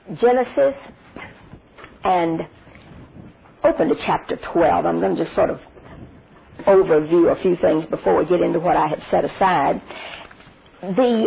Genesis and open to chapter 12. I'm going to just sort of overview a few things before we get into what I had set aside. The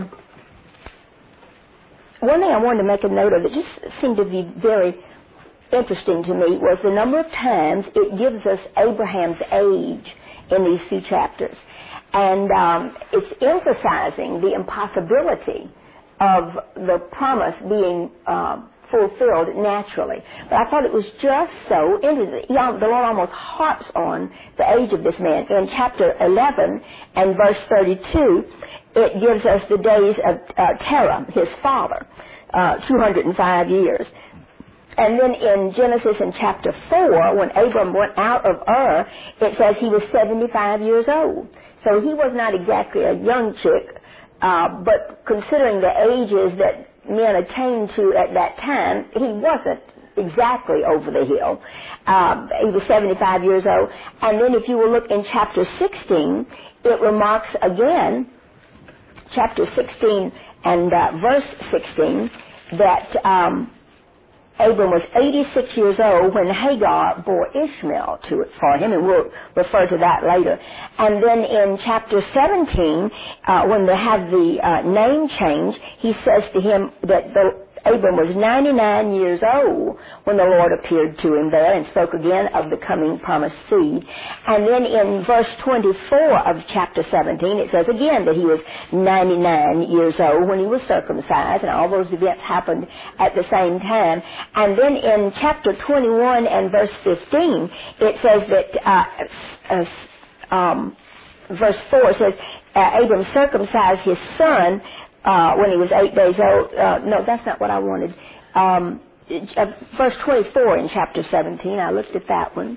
one thing I wanted to make a note of that just seemed to be very interesting to me was the number of times it gives us Abraham's age in these few chapters. And it's emphasizing the impossibility of the promise being fulfilled naturally. But I thought it was just so interesting. The Lord almost harps on the age of this man. In chapter 11 and verse 32, it gives us the days of Terah, his father, 205 years. And then in Genesis in chapter 4, when Abram went out of Ur, it says he was 75 years old. So he was not exactly a young chick, but considering the ages that men attained to at that time, he wasn't exactly over the hill. He was 75 years old. And then if you will look in chapter 16, it remarks again, chapter 16 and verse 16, that Abram was 86 years old when Hagar bore Ishmael for him, and we'll refer to that later. And then in chapter 17, when they have the name change, he says to him that Abram was 99 years old when the Lord appeared to him there and spoke again of the coming promised seed. And then in verse 24 of chapter 17, it says again that he was 99 years old when he was circumcised, and all those events happened at the same time. And then in chapter 21 and verse 15, it says that, verse 4 says, Abram circumcised his son when he was 8 days old. No, that's not what I wanted. Verse 24 in chapter 17, I looked at that one.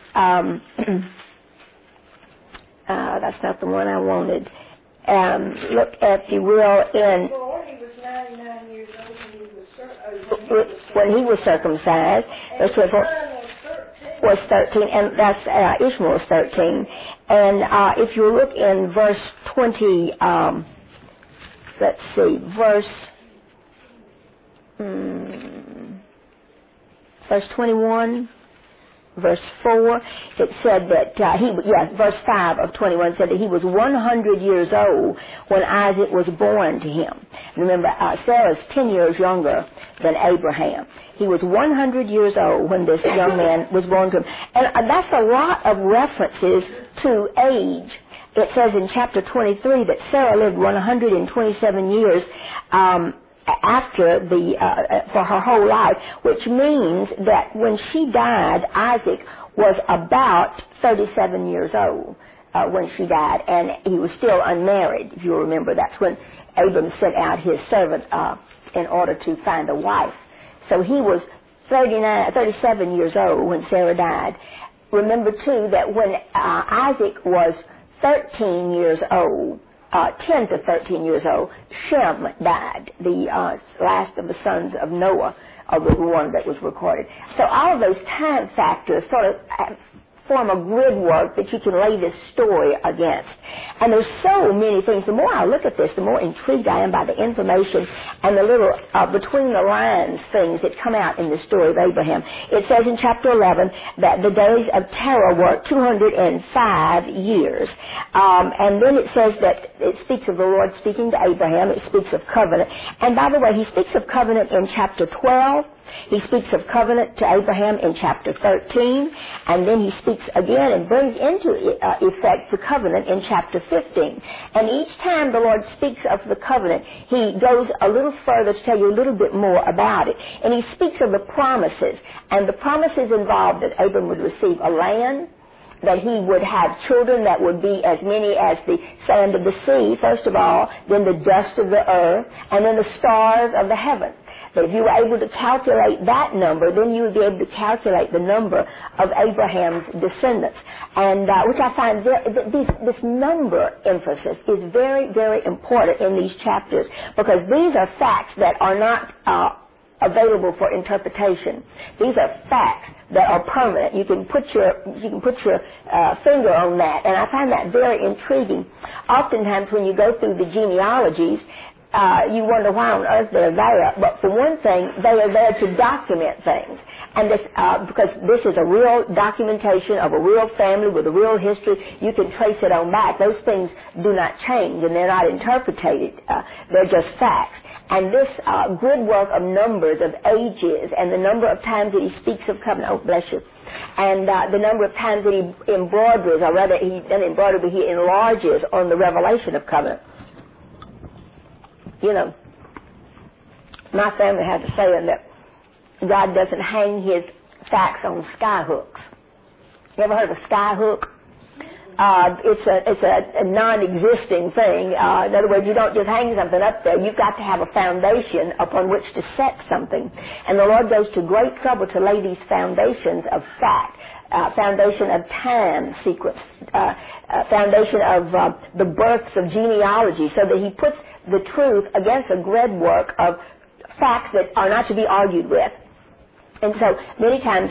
That's not the one I wanted. Look, if you will, in... Well, he was 99 years old when he was circumcised. When he was circumcised. And was 13, and that's Ishmael was 13. And if you look in verse 20... let's see, verse 21, verse 4, it said that verse 5 of 21 said that he was 100 years old when Isaac was born to him. Remember, Sarah's 10 years younger than Abraham. He was 100 years old when this young man was born to him. And that's a lot of references to age. It says in chapter 23 that Sarah lived 127 years after for her whole life, which means that when she died, Isaac was about 37 years old when she died, and he was still unmarried. If you remember, that's when Abram sent out his servant in order to find a wife. So he was 37 years old when Sarah died. Remember, too, that when Isaac was 13 years old, 10 to 13 years old, Shem died, the last of the sons of Noah, or the one that was recorded. So all of those time factors sort of form a grid work that you can lay this story against. And there's so many things. The more I look at this, the more intrigued I am by the information and the little between the lines things that come out in the story of Abraham. It says in chapter 11 that the days of Terah were 205 years. And then it says that it speaks of the Lord speaking to Abraham. It speaks of covenant. And by the way, he speaks of covenant in chapter 12. He speaks of covenant to Abraham in chapter 13, and then he speaks again and brings into effect the covenant in chapter 15. And each time the Lord speaks of the covenant, he goes a little further to tell you a little bit more about it. And he speaks of the promises, and the promises involved that Abram would receive a land, that he would have children that would be as many as the sand of the sea, first of all, then the dust of the earth, and then the stars of the heaven. That if you were able to calculate that number, then you would be able to calculate the number of Abraham's descendants. And which I find this number emphasis is very, very important in these chapters, because these are facts that are not available for interpretation. These are facts that are permanent. You can put your finger on that, and I find that very intriguing. Oftentimes when you go through the genealogies, you wonder why on earth they're there. But for one thing, they are there to document things. And this, because this is a real documentation of a real family with a real history, you can trace it on back. Those things do not change, and they're not interpreted. They're just facts. And this good work of numbers, of ages, and the number of times that he speaks of covenant, oh, bless you, and the number of times that he embroiders, or rather he doesn't embroider, but he enlarges on the revelation of covenant. You know, my family had to say that God doesn't hang his facts on sky hooks. You ever heard of a sky hook? It's a non-existing thing. In other words, you don't just hang something up there. You've got to have a foundation upon which to set something. And the Lord goes to great trouble to lay these foundations of fact, foundation of time sequence, foundation of the births of genealogy, so that he puts the truth against a groundwork of facts that are not to be argued with. And so many times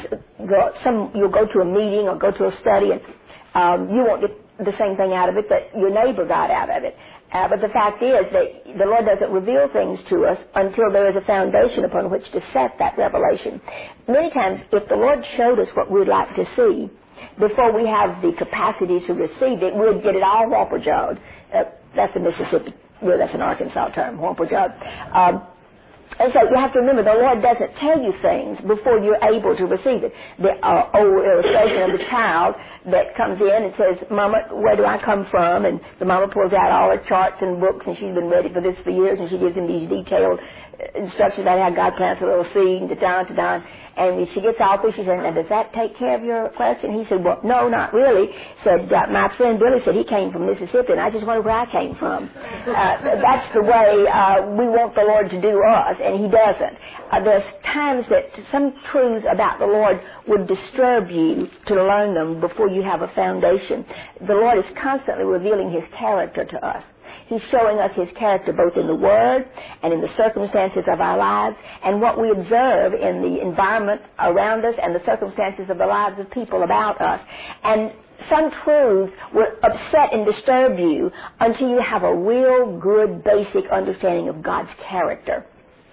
you'll go to a meeting or go to a study and you won't get the same thing out of it that your neighbor got out of it. But the fact is that the Lord doesn't reveal things to us until there is a foundation upon which to set that revelation. Many times, if the Lord showed us what we'd like to see, before we have the capacity to receive it, we'd get it all whopper-jawed. That's a Mississippi, well, that's an Arkansas term, whopper-jawed. And so you have to remember, the Lord doesn't tell you things before you're able to receive it. The old illustration of the child that comes in and says, Mama, where do I come from? And the mama pulls out all her charts and books, and she's been ready for this for years, and she gives him these detailed instructions about how God plants a little seed, and da-da. And when she gets all through, she said, now, does that take care of your question? He said, well, no, not really. Said, my friend Billy said he came from Mississippi, and I just wondered where I came from. That's the way we want the Lord to do us, and he doesn't. There's times that some truths about the Lord would disturb you to learn them before you have a foundation. The Lord is constantly revealing his character to us. He's showing us his character both in the Word and in the circumstances of our lives and what we observe in the environment around us and the circumstances of the lives of people about us. And some truths will upset and disturb you until you have a real good basic understanding of God's character.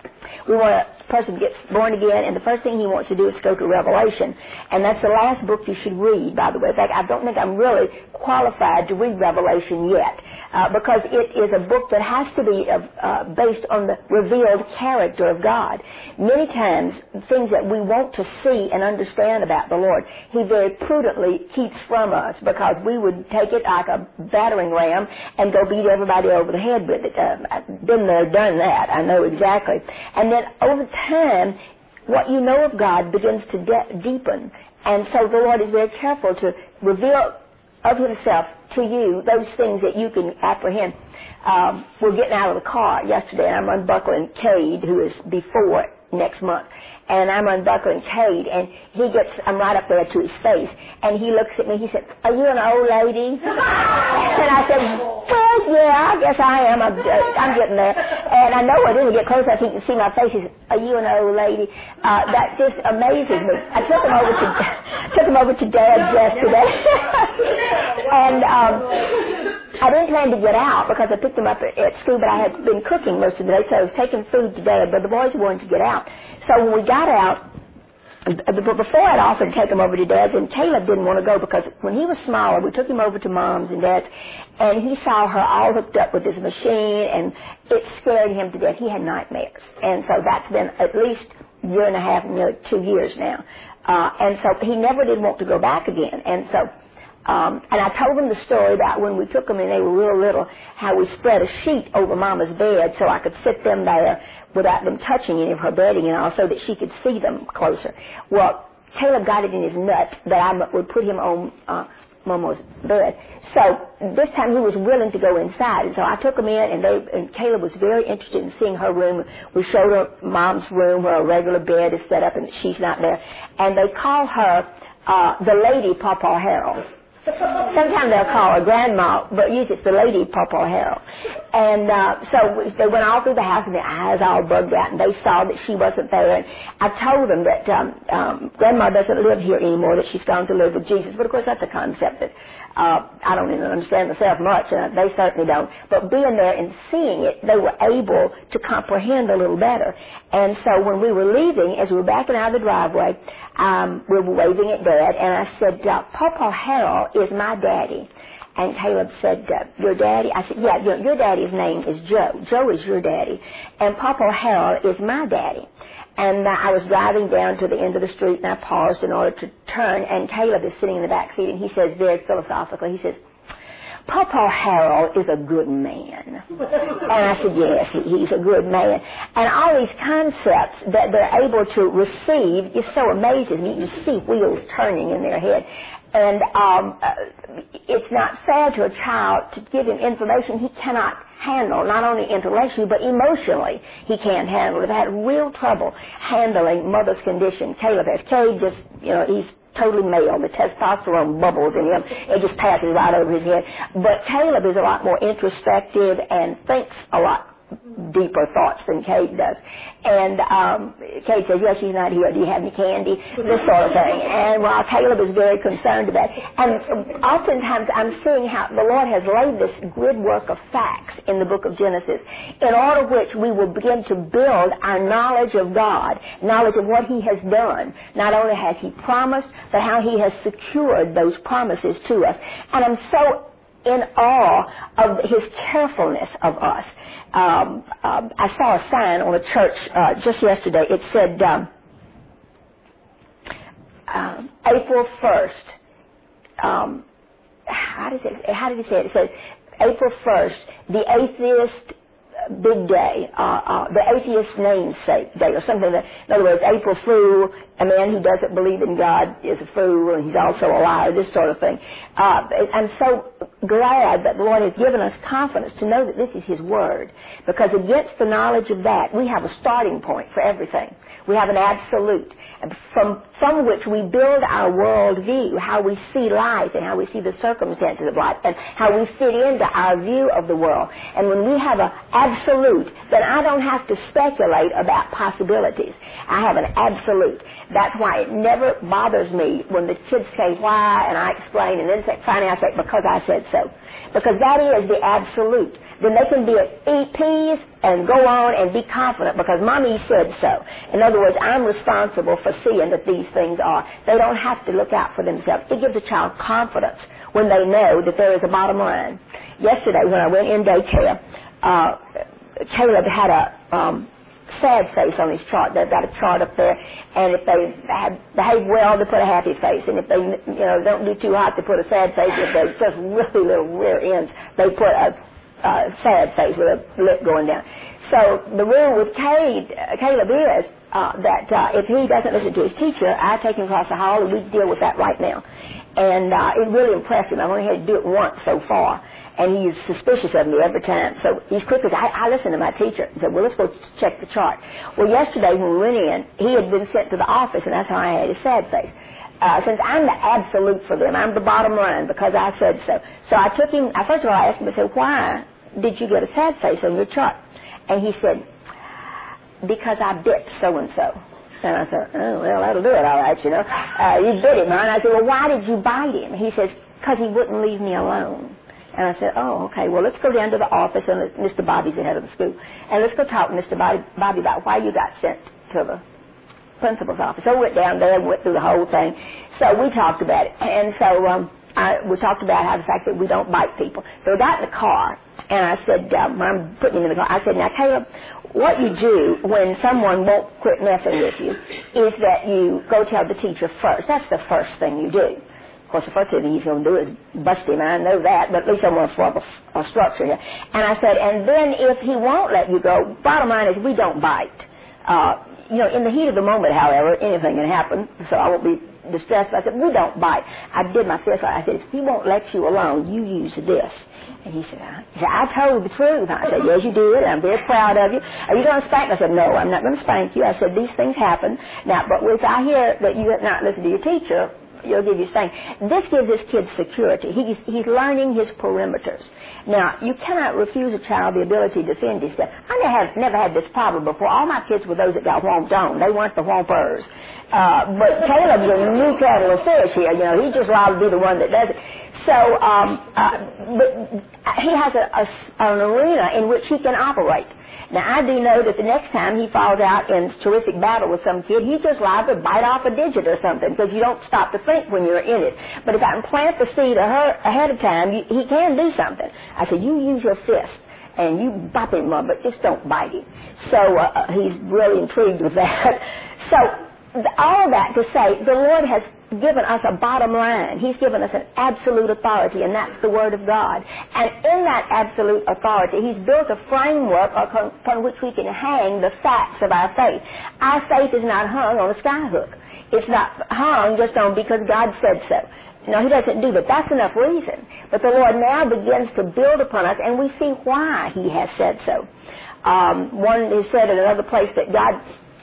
We want a person to get born again, and the first thing he wants to do is go to Revelation. And that's the last book you should read, by the way. In fact, I don't think I'm really qualified to read Revelation yet, because it is a book that has to be based on the revealed character of God. Many times, things that we want to see and understand about the Lord, he very prudently keeps from us, because we would take it like a battering ram and go beat everybody over the head with it. I've been there, done that. I know exactly. And then over time, what you know of God begins to deepen. And so the Lord is very careful to reveal of himself to you those things that you can apprehend. We're getting out of the car yesterday, and I'm unbuckling Cade, who is before next month. And I'm unbuckling Cade, and I'm right up there to his face, and he looks at me, he said, are you an old lady? And I said, well, yeah, I guess I am. I'm getting there. And I know I didn't get close enough he can see my face. He said, are you an old lady? That just amazes me. I took him over to Dad's yesterday. And I didn't plan to get out because I picked him up at school, but I had been cooking most of the day, so I was taking food to Dad, but the boys wanted to get out. So when we got out, before I'd offered to take him over to Dad's, and Caleb didn't want to go because when he was smaller, we took him over to Mom's and Dad's, and he saw her all hooked up with this machine, and it scared him to death. He had nightmares. And so that's been at least a year and a half, nearly 2 years now. And so he never did want to go back again. And so and I told them the story about when we took them and they were real little, how we spread a sheet over Mama's bed so I could sit them there without them touching any of her bedding and all, so that she could see them closer. Well, Caleb got it in his nuts that I would put him on Mama's bed. So this time he was willing to go inside, and so I took him in, and Caleb was very interested in seeing her room. We showed her Mom's room where a regular bed is set up and she's not there, and they call her the Lady Papa Harold. Sometimes they'll call her Grandma, but usually it's the lady, Papa Harold. And so they went all through the house, and their eyes all bugged out, and they saw that she wasn't there. And I told them that Grandma doesn't live here anymore, that she's gone to live with Jesus. But, of course, that's a concept that I don't even understand myself much, and they certainly don't. But being there and seeing it, they were able to comprehend a little better. And so when we were leaving, as we were backing out of the driveway, we were waving at Dad, and I said, Papa Harold is my daddy. And Caleb said, your daddy? I said, yeah, your daddy's name is Joe. Joe is your daddy. And Papa Harold is my daddy. And I was driving down to the end of the street, and I paused in order to turn, and Caleb is sitting in the back seat, and he says very philosophically, he says, Papa Harold is a good man. And I said, yes, he's a good man. And all these concepts that they're able to receive just so amazes me. You see wheels turning in their head. And it's not fair to a child to give him information he cannot handle, not only intellectually, but emotionally he can't handle. They've had real trouble handling mother's condition. Caleb has. Caleb just, he's totally male. The testosterone bubbles in him. It just passes right over his head. But Caleb is a lot more introspective and thinks a lot deeper thoughts than Kate does. And Kate says, yes, she's not here. Do you have any candy? This sort of thing. And while Caleb is very concerned about it. And oftentimes I'm seeing how the Lord has laid this good work of facts in the book of Genesis, in order which we will begin to build our knowledge of God, knowledge of what He has done. Not only has He promised, but how He has secured those promises to us. And I'm so in awe of His carefulness of us. I saw a sign on a church just yesterday. It said, April 1st. How did he say it? It said, April 1st, the atheist big day, the atheist namesake day, or something that, in other words, April Fool, a man who doesn't believe in God is a fool, and he's also a liar, this sort of thing. I'm so glad that the Lord has given us confidence to know that this is His Word, because against the knowledge of that, we have a starting point for everything. We have an absolute, from which we build our world view, how we see life and how we see the circumstances of life and how we fit into our view of the world. And when we have an absolute, then I don't have to speculate about possibilities. I have an absolute. That's why it never bothers me when the kids say why, and I explain, and then finally I say, because I said so. Because that is the absolute. Then they can eat peas and go on and be confident because Mommy said so. In other words, I'm responsible for seeing that these things are. They don't have to look out for themselves. It gives a child confidence when they know that there is a bottom line. Yesterday when I went in daycare, Caleb had a sad face on his chart. They've got a chart up there, and if they behave well, they put a happy face, and if they don't do too hot, they put a sad face. If they're just really little rear ends, they put a sad face with a lip going down. So the rule with Caleb is that if he doesn't listen to his teacher, I take him across the hall, and we deal with that right now. And it really impressed him. I've only had to do it once so far. And he's suspicious of me every time. So he's quick as I listen to my teacher and said, well, let's go check the chart. Well, yesterday when we went in, he had been sent to the office, and that's how I had his sad face. Since I'm the absolute for them, I'm the bottom line because I said so. So I took him, first of all, I asked him, I said, why did you get a sad face on your chart? And he said, because I bit so-and-so. And I thought, oh, well, that'll do it all right, you bit him, huh? And I said, well, why did you bite him? He says, because he wouldn't leave me alone. And I said, oh, okay, well, let's go down to the office, and Mr. Bobby's the head of the school, and let's go talk to Mr. Bobby about why you got sent to the principal's office. So we went down there and went through the whole thing. So we talked about it. And so we talked about how the fact that we don't bite people. So we got in the car, and I said, when I'm putting him in the car, I said, now, Caleb, what you do when someone won't quit messing with you is that you go tell the teacher first. That's the first thing you do. Of course, the first thing he's going to do is bust him, and I know that, but at least I'm going to form a structure here. And I said, and then if he won't let you go, bottom line is we don't bite. In the heat of the moment, however, anything can happen, so I won't be distressed. I said, we don't bite. I did my fist. I said, if he won't let you alone, you use this. And he said, I told the truth. I said, yes, you did. I'm very proud of you. Are you going to spank me? I said, no, I'm not going to spank you. I said, these things happen. Now, but if I hear that you have not listened to your teacher, you'll give you saying. This gives this kid security. He's learning his perimeters. Now, you cannot refuse a child the ability to defend himself. I never had this problem before. All my kids were those that got whomped on. They weren't the whompers. But Caleb's a new kettle of fish here. You know, he's just allowed to be the one that does it. So, but he has an arena in which he can operate. Now, I do know that the next time he falls out in terrific battle with some kid, he's just liable to bite off a digit or something, because you don't stop to think when you're in it. But if I can plant the seed ahead of time, he can do something. I said, you use your fist, and you bop him up, but just don't bite him. So he's really intrigued with that. So all that to say, the Lord has given us a bottom line. He's given us an absolute authority, and that's the Word of God. And in that absolute authority, He's built a framework upon which we can hang the facts of our faith. Our faith is not hung on a skyhook. It's not hung just on because God said so. No, He doesn't do that. That's enough reason. But the Lord now begins to build upon us, and we see why He has said so. One is said in another place that God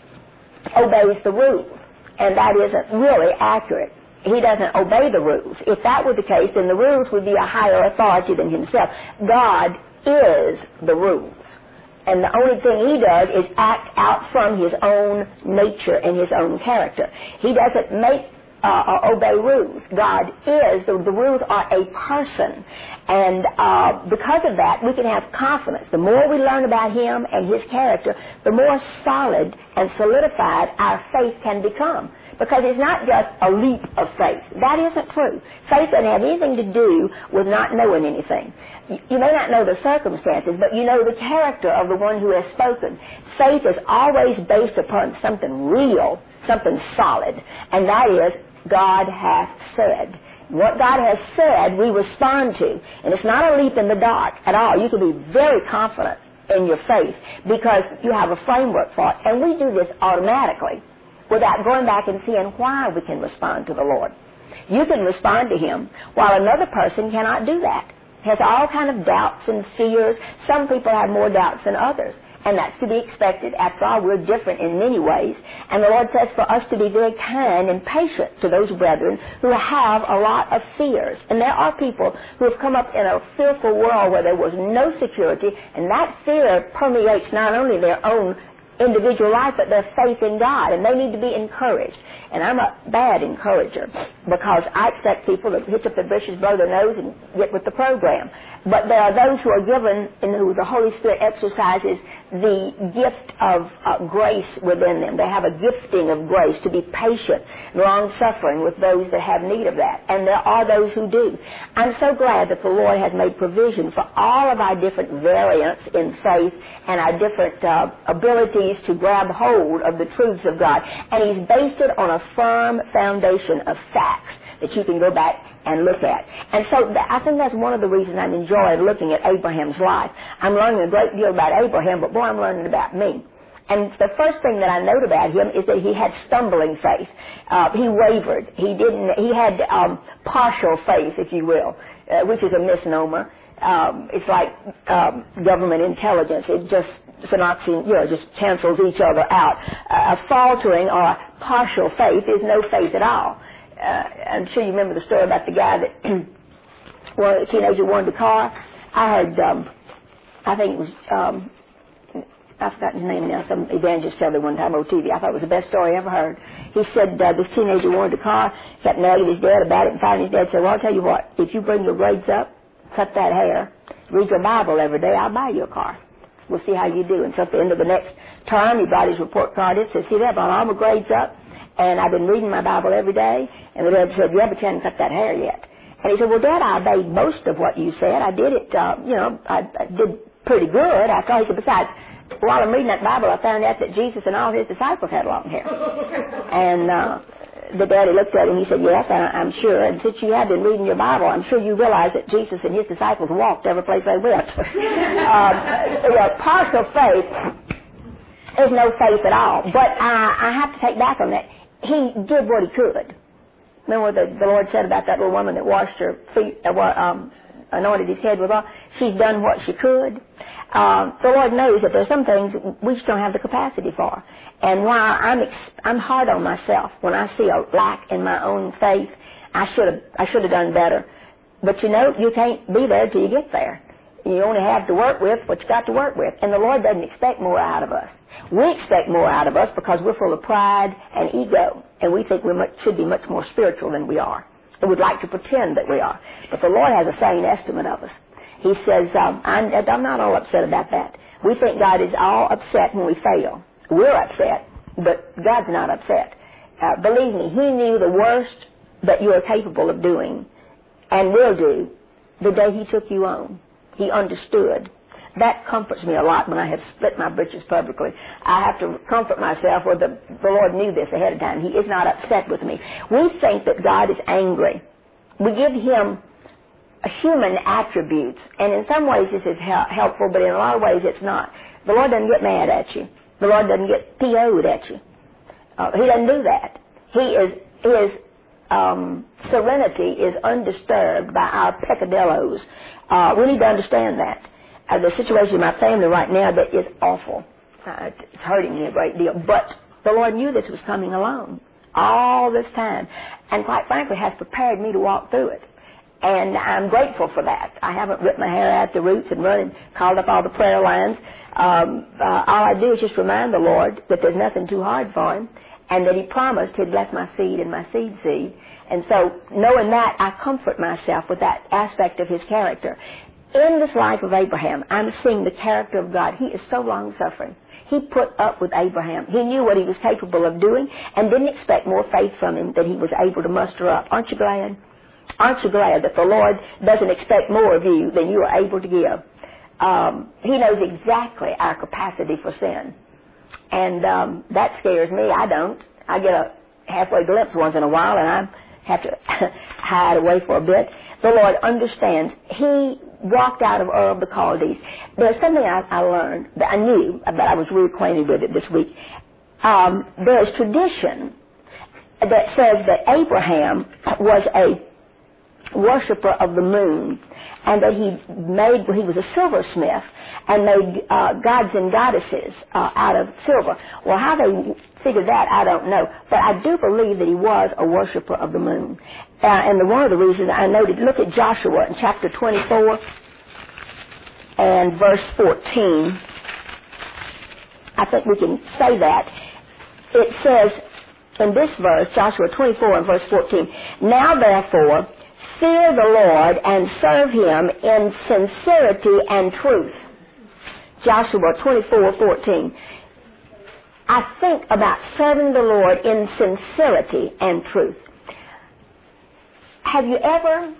obeys the rules, and that isn't really accurate. He doesn't obey the rules. If that were the case, then the rules would be a higher authority than Himself. God is the rules. And the only thing He does is act out from His own nature and His own character. He doesn't make or obey rules. God is, the rules are a person. And because of that, we can have confidence. The more we learn about Him and His character, the more solid and solidified our faith can become. Because it's not just a leap of faith. That isn't true. Faith doesn't have anything to do with not knowing anything. You may not know the circumstances, but you know the character of the one who has spoken. Faith is always based upon something real, something solid, and that is, God hath said. What God has said, we respond to. And it's not a leap in the dark at all. You can be very confident in your faith because you have a framework for it. And we do this automatically without going back and seeing why we can respond to the Lord. You can respond to Him while another person cannot do that. Has all kind of doubts and fears. Some people have more doubts than others. And that's to be expected. After all, we're different in many ways. And the Lord says for us to be very kind and patient to those brethren who have a lot of fears. And there are people who have come up in a fearful world where there was no security, and that fear permeates not only their own individual life, but their faith in God, and they need to be encouraged. And I'm a bad encourager because I expect people to hitch up their bushes, blow their nose, and get with the program. But there are those who are given and who the Holy Spirit exercises the gift of grace within them. They have a gifting of grace to be patient, long-suffering with those that have need of that. And there are those who do. I'm so glad that the Lord has made provision for all of our different variants in faith and our different abilities to grab hold of the truths of God. And He's based it on a firm foundation of facts that you can go back and look at. And so I think that's one of the reasons I'm enjoying looking at Abraham's life. I'm learning a great deal about Abraham, but boy, I'm learning about me. And the first thing that I note about him is that he had stumbling faith. He wavered. He had partial faith, if you will, which is a misnomer. It's like government intelligence. It just just cancels each other out. A faltering or partial faith is no faith at all. I'm sure you remember the story about the guy that a teenager wanted a car. I heard, I think it was, I forgot his name now, some evangelist told me one time on TV. I thought it was the best story I ever heard. He said this teenager wanted a car, kept nagging his dad about it, and finally his dad said, well, I'll tell you what, if you bring your grades up, cut that hair, read your Bible every day, I'll buy you a car. We'll see how you do. And so at the end of the next term, he brought his report card in, said, see that, I brought all my grades up, and I've been reading my Bible every day. And the dad said, yeah, but you haven't cut that hair yet. And he said, well, Dad, I obeyed most of what you said. I did it, I did pretty good. After all, he said, besides, while I'm reading that Bible, I found out that Jesus and all His disciples had long hair. And the daddy looked at him and he said, yes, I'm sure. And since you have been reading your Bible, I'm sure you realize that Jesus and His disciples walked every place they went. Partial faith is no faith at all. But I have to take back on that. He did what he could. Remember what the Lord said about that little woman that washed her feet, anointed his head with oil. She's done what she could. The Lord knows that there's some things we just don't have the capacity for. And while I'm hard on myself when I see a lack in my own faith, I should have done better. But you know, you can't be there till you get there. You only have to work with what you got to work with. And the Lord doesn't expect more out of us. We expect more out of us because we're full of pride and ego, and we think we should be much more spiritual than we are. And we'd like to pretend that we are. But the Lord has a sane estimate of us. He says, I'm not all upset about that. We think God is all upset when we fail. We're upset, but God's not upset. Believe me, He knew the worst that you are capable of doing and will do the day He took you on. He understood. That comforts me a lot when I have split my britches publicly. I have to comfort myself, or the Lord knew this ahead of time. He is not upset with me. We think that God is angry. We give Him human attributes, and in some ways this is helpful, but in a lot of ways it's not. The Lord doesn't get mad at you. The Lord doesn't get PO'd at you. He doesn't do that. His serenity is undisturbed by our peccadillos. We need to understand that. The situation in my family right now that is awful. It's hurting me a great deal. But the Lord knew this was coming along all this time, and quite frankly has prepared me to walk through it. And I'm grateful for that. I haven't ripped my hair out the roots and run and called up all the prayer lines. All I do is just remind the Lord that there's nothing too hard for Him, and that He promised He'd bless my seed and my seed. And so, knowing that, I comfort myself with that aspect of His character. In this life of Abraham, I'm seeing the character of God. He is so long-suffering. He put up with Abraham. He knew what he was capable of doing and didn't expect more faith from him than he was able to muster up. Aren't you glad? Aren't you glad that the Lord doesn't expect more of you than you are able to give? He knows exactly our capacity for sin. And that scares me. I don't. I get a halfway glimpse once in a while, and I have to hide away for a bit. The Lord understands. He walked out of Ur of the Chaldees. There's something I learned that I knew, but I was reacquainted with it this week. There's tradition that says that Abraham was a worshiper of the moon, and that he was a silversmith and made gods and goddesses out of silver. Well, how they figured that, I don't know. But I do believe that he was a worshiper of the moon. And one of the reasons I noted, look at Joshua in chapter 24 and verse 14. I think we can say that. It says in this verse, Joshua 24 and verse 14, "Now therefore, fear the Lord and serve Him in sincerity and truth." Joshua 24:14. I think about serving the Lord in sincerity and truth. Have you ever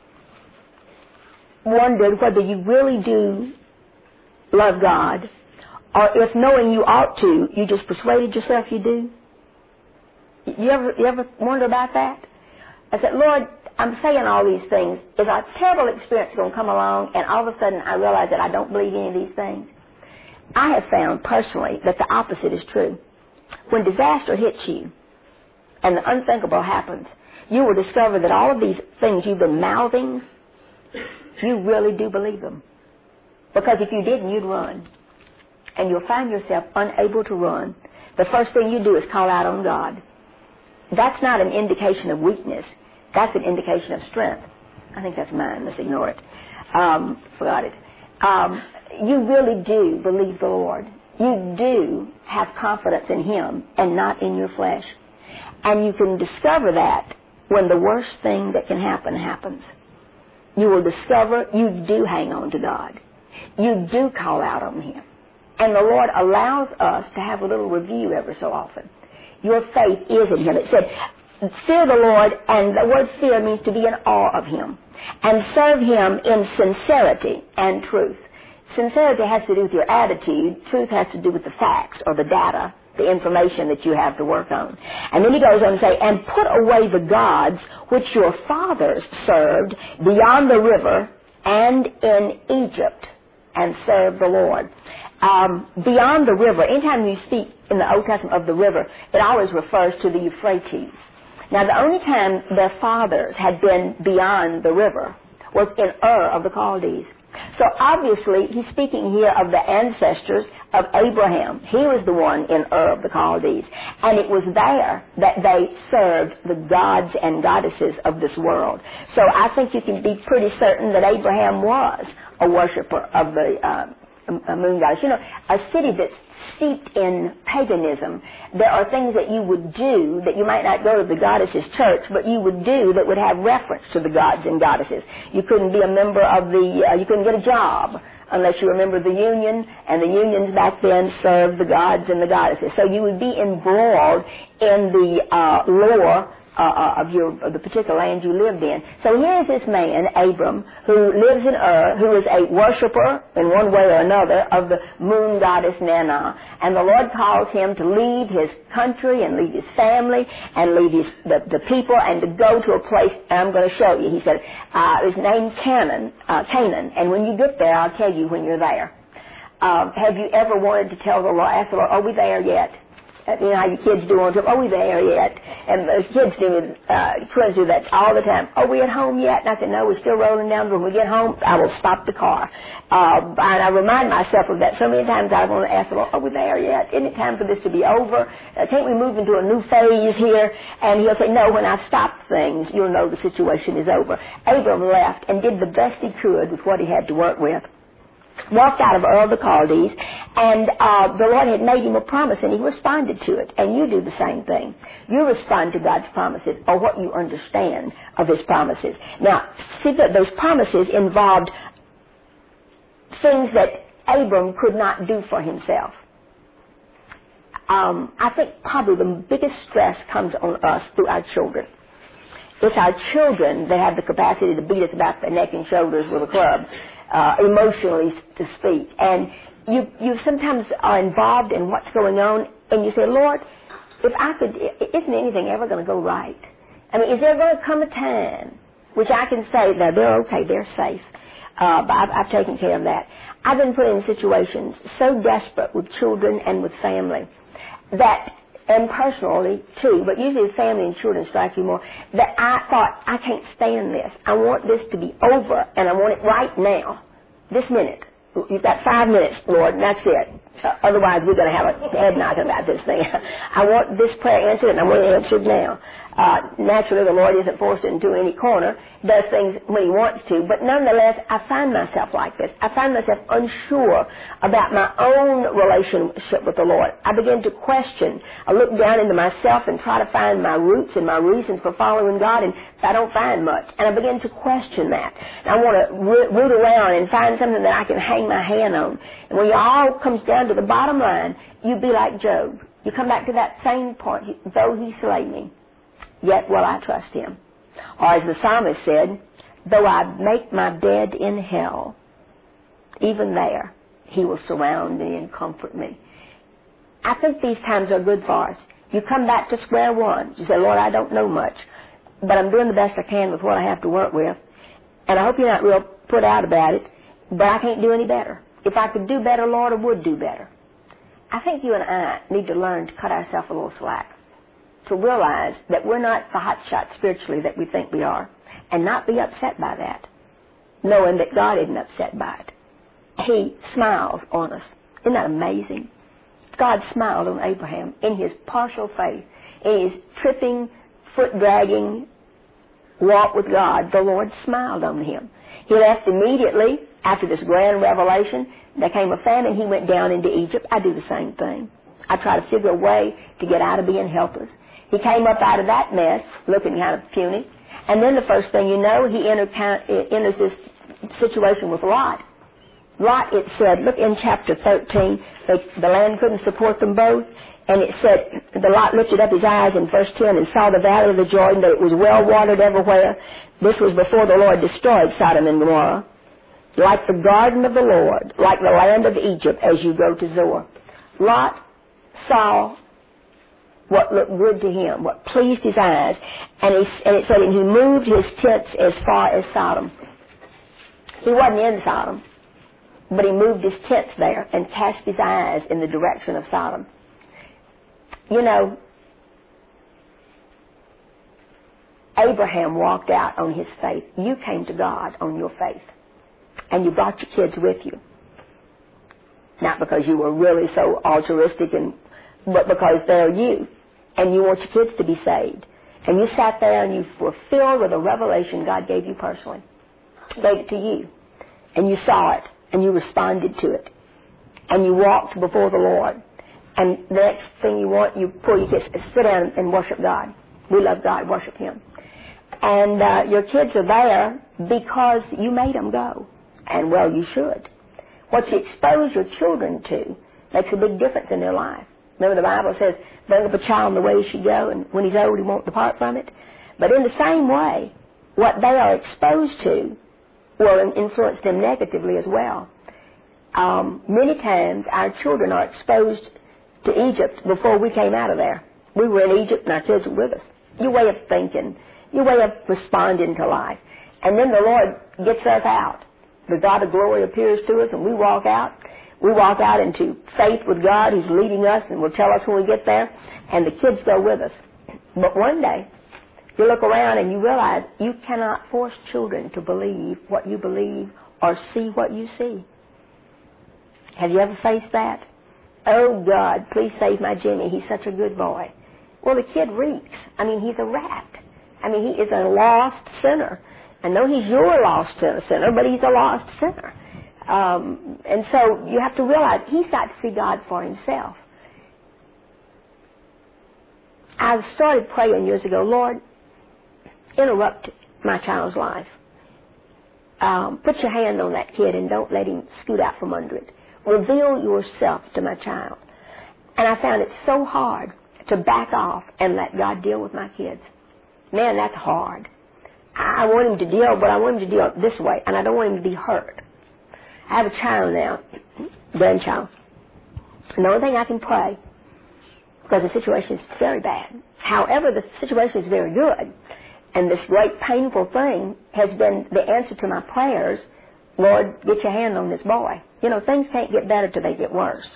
wondered whether you really do love God, or if knowing you ought to, you just persuaded yourself you do? You ever wonder about that? I said, Lord, I'm saying all these things. Is a terrible experience going to come along, and all of a sudden I realize that I don't believe any of these things? I have found personally that the opposite is true. When disaster hits you and the unthinkable happens, you will discover that all of these things you've been mouthing, you really do believe them. Because if you didn't, you'd run. And you'll find yourself unable to run. The first thing you do is call out on God. That's not an indication of weakness. That's an indication of strength. I think that's mine. Let's ignore it. Forgot it. You really do believe the Lord. You do have confidence in Him and not in your flesh. And you can discover that when the worst thing that can happen happens. You will discover you do hang on to God. You do call out on Him. And the Lord allows us to have a little review every so often. Your faith is in Him. It said, fear the Lord, and the word fear means to be in awe of Him, and serve Him in sincerity and truth. Sincerity has to do with your attitude. Truth has to do with the facts or the data, the information that you have to work on. And then he goes on to say, and put away the gods which your fathers served beyond the river and in Egypt, and serve the Lord. Beyond the river, anytime you speak in the Old Testament of the river, it always refers to the Euphrates. Now, the only time their fathers had been beyond the river was in Ur of the Chaldees. So obviously, he's speaking here of the ancestors of Abraham. He was the one in Ur of the Chaldees. And it was there that they served the gods and goddesses of this world. So I think you can be pretty certain that Abraham was a worshiper of the moon goddess. You know, a city that's steeped in paganism, there are things that you would do that you might not go to the goddess's church, but you would do that would have reference to the gods and goddesses. You couldn't be a member of you couldn't get a job unless you were a member of the union, and the unions back then served the gods and the goddesses. So you would be embroiled in the lore of the particular land you lived in. So here is this man, Abram, who lives in Ur, who is a worshiper in one way or another of the moon goddess Nanna. And the Lord calls him to leave his country and leave his family and leave the people and to go to a place I'm going to show you. He said, it's named Canaan, and when you get there, I'll tell you when you're there. Have you ever wanted to tell the Lord, ask the Lord, are we there yet? You know how your kids do on trip, are we there yet? And the kids do, twins do that all the time. Are we at home yet? And I said, no, we're still rolling down. When we get home, I will stop the car. And I remind myself of that so many times. I want to ask the Lord, are we there yet? Isn't it time for this to be over? Can't we move into a new phase here? And he'll say, no, when I've stopped things, you'll know the situation is over. Abram left and did the best he could with what he had to work with. Walked out of Ur of the Chaldees, and the Lord had made him a promise, and he responded to it. And you do the same thing. You respond to God's promises, or what you understand of his promises. Now, see that those promises involved things that Abram could not do for himself. I think probably the biggest stress comes on us through our children. It's our children that have the capacity to beat us about the neck and shoulders with a club. Emotionally to speak. And you sometimes are involved in what's going on, and you say, Lord, if I could, isn't anything ever going to go right? I mean, is there going to come a time which I can say that they're okay, they're safe, but I've taken care of that. I've been put in situations so desperate with children and with family that, and personally too, but usually family and children strike you more, that I thought, I can't stand this. I want this to be over, and I want it right now, this minute. You've got 5 minutes, Lord, and that's it. Otherwise, we're going to have a head knock about this thing. I want this prayer answered, and I want it answered now. Naturally, the Lord isn't forced into any corner, does things when he wants to, but nonetheless, I find myself like this. I find myself unsure about my own relationship with the Lord. I begin to question. I look down into myself and try to find my roots and my reasons for following God, and I don't find much. And I begin to question that. And I want to root around and find something that I can hang my hand on. And when it all comes down to the bottom line, you be like Job. You come back to that same point, though he slay me, yet will I trust him. Or as the psalmist said, though I make my bed in hell, even there he will surround me and comfort me. I think these times are good for us. You come back to square one. You say, Lord, I don't know much, but I'm doing the best I can with what I have to work with. And I hope you're not real put out about it, but I can't do any better. If I could do better, Lord, I would do better. I think you and I need to learn to cut ourselves a little slack, to realize that we're not the hot shot spiritually that we think we are, and not be upset by that, knowing that God isn't upset by it. He smiles on us. Isn't that amazing? God smiled on Abraham in his partial faith, in his tripping, foot-dragging walk with God. The Lord smiled on him. He left immediately after this grand revelation. There came a famine. He went down into Egypt. I do the same thing. I try to figure a way to get out of being helpless. He came up out of that mess, looking kind of puny. And then the first thing you know, he enters this situation with Lot. Lot, it said, look in chapter 13, the land couldn't support them both. And it said, the Lot lifted up his eyes in verse 10 and saw the valley of the Jordan, that it was well watered everywhere. This was before the Lord destroyed Sodom and Gomorrah. Like the garden of the Lord, like the land of Egypt, as you go to Zoar. Lot saw what looked good to him, what pleased his eyes, and it said he moved his tents as far as Sodom. He wasn't in Sodom, but he moved his tents there and cast his eyes in the direction of Sodom. You know, Abraham walked out on his faith. You came to God on your faith. And you brought your kids with you. Not because you were really so altruistic, but because they're you. And you want your kids to be saved. And you sat there and you were filled with a revelation God gave you personally. Gave it to you. And you saw it. And you responded to it. And you walked before the Lord. And the next thing you want, you pull your kids, sit down and worship God. We love God, worship Him. And your kids are there because you made them go. And well, you should. What you expose your children to makes a big difference in their life. Remember the Bible says, bring up a child in the way he should go, and when he's old he won't depart from it. But in the same way, what they are exposed to will influence them negatively as well. Many times our children are exposed to Egypt before we came out of there. We were in Egypt and our kids were with us. Your way of thinking, your way of responding to life. And then the Lord gets us out. The God of glory appears to us and we walk out. We walk out into faith with God who's leading us and will tell us when we get there. And the kids go with us. But one day, you look around and you realize you cannot force children to believe what you believe or see what you see. Have you ever faced that? Oh, God, please save my Jimmy. He's such a good boy. Well, the kid reeks. I mean, he's a rat. I mean, he is a lost sinner. I know he's your lost sinner, but he's a lost sinner. And so you have to realize he's got to see God for himself. I started praying years ago, Lord, interrupt my child's life. Put your hand on that kid and don't let him scoot out from under it. Reveal yourself to my child. And I found it so hard to back off and let God deal with my kids. Man, that's hard. I want him to deal, but I want him to deal this way, and I don't want him to be hurt. I have a child now, grandchild. And the only thing I can pray, because the situation is very bad. However, the situation is very good, and this great painful thing has been the answer to my prayers, Lord, get your hand on this boy. You know, things can't get better till they get worse.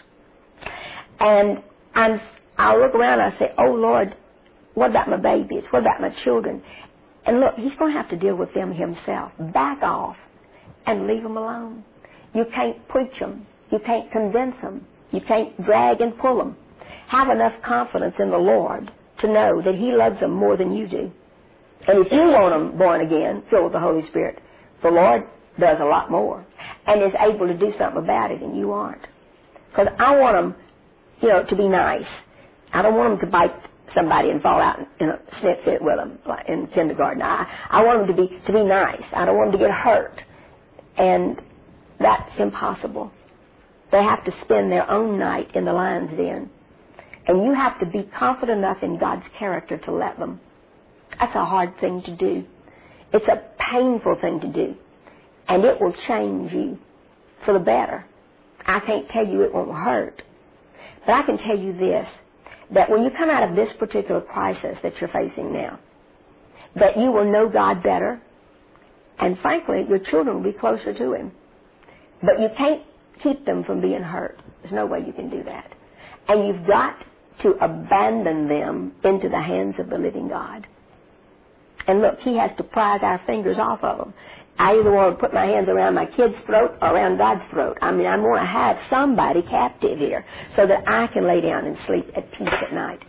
And I'll look around and I say, oh, Lord, what about my babies? What about my children? And look, he's going to have to deal with them himself. Back off and leave them alone. You can't preach them. You can't convince them. You can't drag and pull them. Have enough confidence in the Lord to know that He loves them more than you do. And if you want them born again, filled with the Holy Spirit, the Lord does a lot more and is able to do something about it, and you aren't. Because I want them, to be nice. I don't want them to bite somebody and fall out in a sniff fit with them like in kindergarten. I want them to be nice. I don't want them to get hurt. And that's impossible. They have to spend their own night in the lion's den. And you have to be confident enough in God's character to let them. That's a hard thing to do. It's a painful thing to do. And it will change you for the better. I can't tell you it won't hurt. But I can tell you this, that when you come out of this particular crisis that you're facing now, that you will know God better, and frankly, your children will be closer to Him. But you can't keep them from being hurt. There's no way you can do that. And you've got to abandon them into the hands of the living God. And look, He has to prise our fingers off of them. I either want to put my hands around my kid's throat or around God's throat. I mean, I want to have somebody captive here so that I can lay down and sleep at peace at night.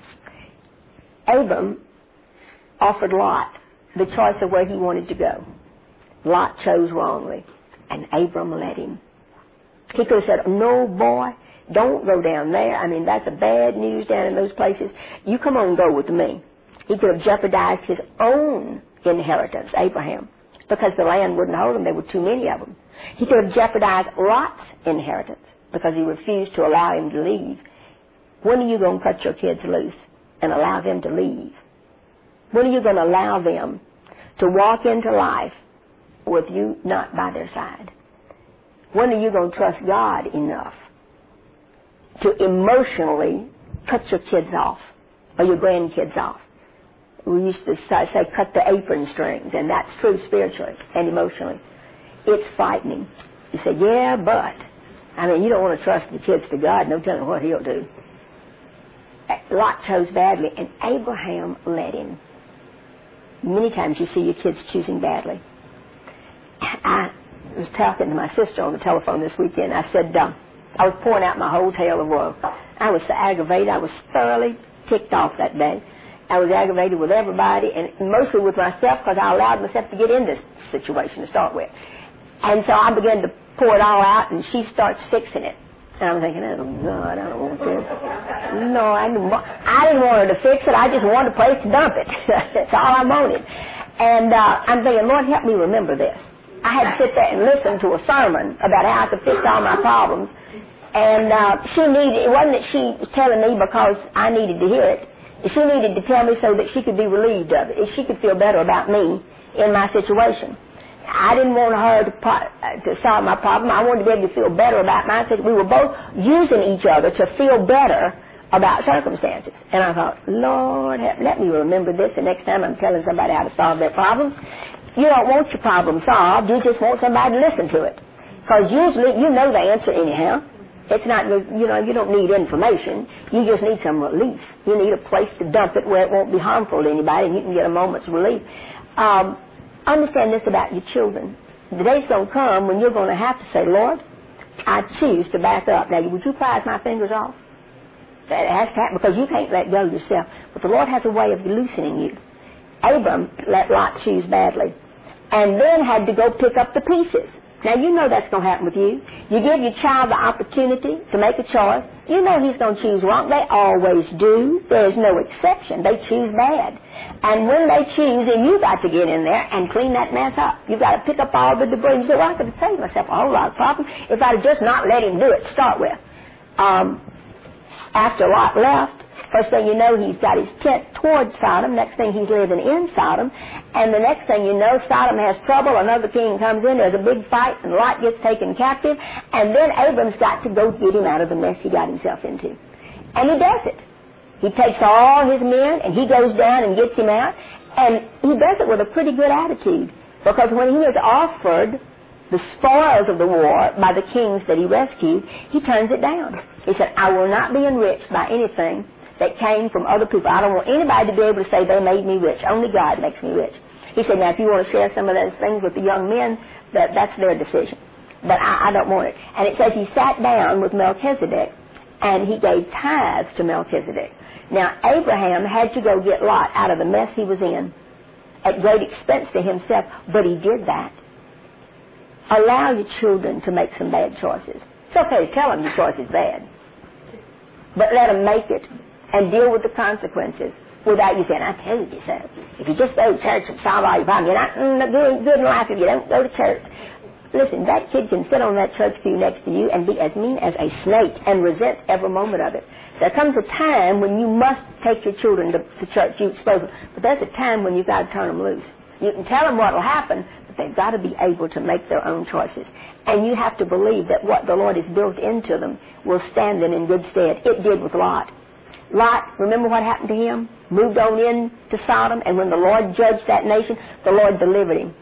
Abram offered Lot the choice of where he wanted to go. Lot chose wrongly, and Abram let him. He could have said, no, boy, don't go down there. I mean, that's a bad news down in those places. You come on and go with me. He could have jeopardized his own inheritance, Abraham, because the land wouldn't hold them. There were too many of them. He could have jeopardized Lot's inheritance because he refused to allow him to leave. When are you going to cut your kids loose and allow them to leave? When are you going to allow them to walk into life with you not by their side? When are you going to trust God enough to emotionally cut your kids off or your grandkids off? We used to say cut the apron strings, and that's true spiritually and emotionally. It's frightening. You say, yeah, but. I mean, you don't want to trust the kids to God. No telling what He'll do. Lot chose badly, and Abraham let him. Many times you see your kids choosing badly. I was talking to my sister on the telephone this weekend. I said, I was pouring out my whole tale of woe. I was so aggravated. I was thoroughly ticked off that day. I was aggravated with everybody, and mostly with myself, because I allowed myself to get in this situation to start with. And so I began to pour it all out, and she starts fixing it. And I'm thinking, oh, God, I don't want this. No, I didn't want her to fix it. I just wanted a place to dump it. That's all I wanted. And I'm thinking, Lord, help me remember this. I had to sit there and listen to a sermon about how I could fix all my problems. And it wasn't that she was telling me because I needed to hear it. She needed to tell me so that she could be relieved of it. She could feel better about me in my situation. I didn't want her to solve my problem. I wanted to be able to feel better about my situation. We were both using each other to feel better about circumstances. And I thought, Lord, let me remember this the next time I'm telling somebody how to solve their problems. You don't want your problem solved. You just want somebody to listen to it. Because usually you know the answer anyhow. It's not, you don't need information. You just need some relief. You need a place to dump it where it won't be harmful to anybody and you can get a moment's relief. Understand this about your children. The day's going to come when you're going to have to say, Lord, I choose to back up. Now, would you prise my fingers off? That has to happen because you can't let go yourself. But the Lord has a way of loosening you. Abram let Lot choose badly and then had to go pick up the pieces. Now, you know that's going to happen with you. You give your child the opportunity to make a choice. You know he's going to choose wrong. They always do. There's no exception. They choose bad. And when they choose, then you've got to get in there and clean that mess up. You've got to pick up all the debris. You say, well, I could have saved myself a whole lot of problems if I'd have just not let him do it to start with. After Lot left, first thing you know, he's got his tent towards Sodom. Next thing, he's living in Sodom. And the next thing you know, Sodom has trouble. Another king comes in. There's a big fight, and Lot gets taken captive. And then Abram's got to go get him out of the mess he got himself into. And he does it. He takes all his men, and he goes down and gets him out. And he does it with a pretty good attitude. Because when he was offered the spoils of the war by the kings that he rescued, he turns it down. He said, I will not be enriched by anything that came from other people. I don't want anybody to be able to say they made me rich. Only God makes me rich. He said, now, if you want to share some of those things with the young men, that's their decision. But I don't want it. And it says he sat down with Melchizedek, and he gave tithes to Melchizedek. Now, Abraham had to go get Lot out of the mess he was in at great expense to himself, but he did that. Allow your children to make some bad choices. It's okay to tell them your choice is bad, but let them make it and deal with the consequences without you saying, I told you so. If you just go to church and solve all your problems, you're not good in life if you don't go to church. Listen, that kid can sit on that church pew next to you and be as mean as a snake and resent every moment of it. There comes a time when you must take your children to church. You expose them. But there's a time when you've got to turn them loose. You can tell them what will happen, but they've got to be able to make their own choices. And you have to believe that what the Lord has built into them will stand them in good stead. It did with Lot. Lot, remember what happened to him? Moved on in to Sodom, and when the Lord judged that nation, the Lord delivered him.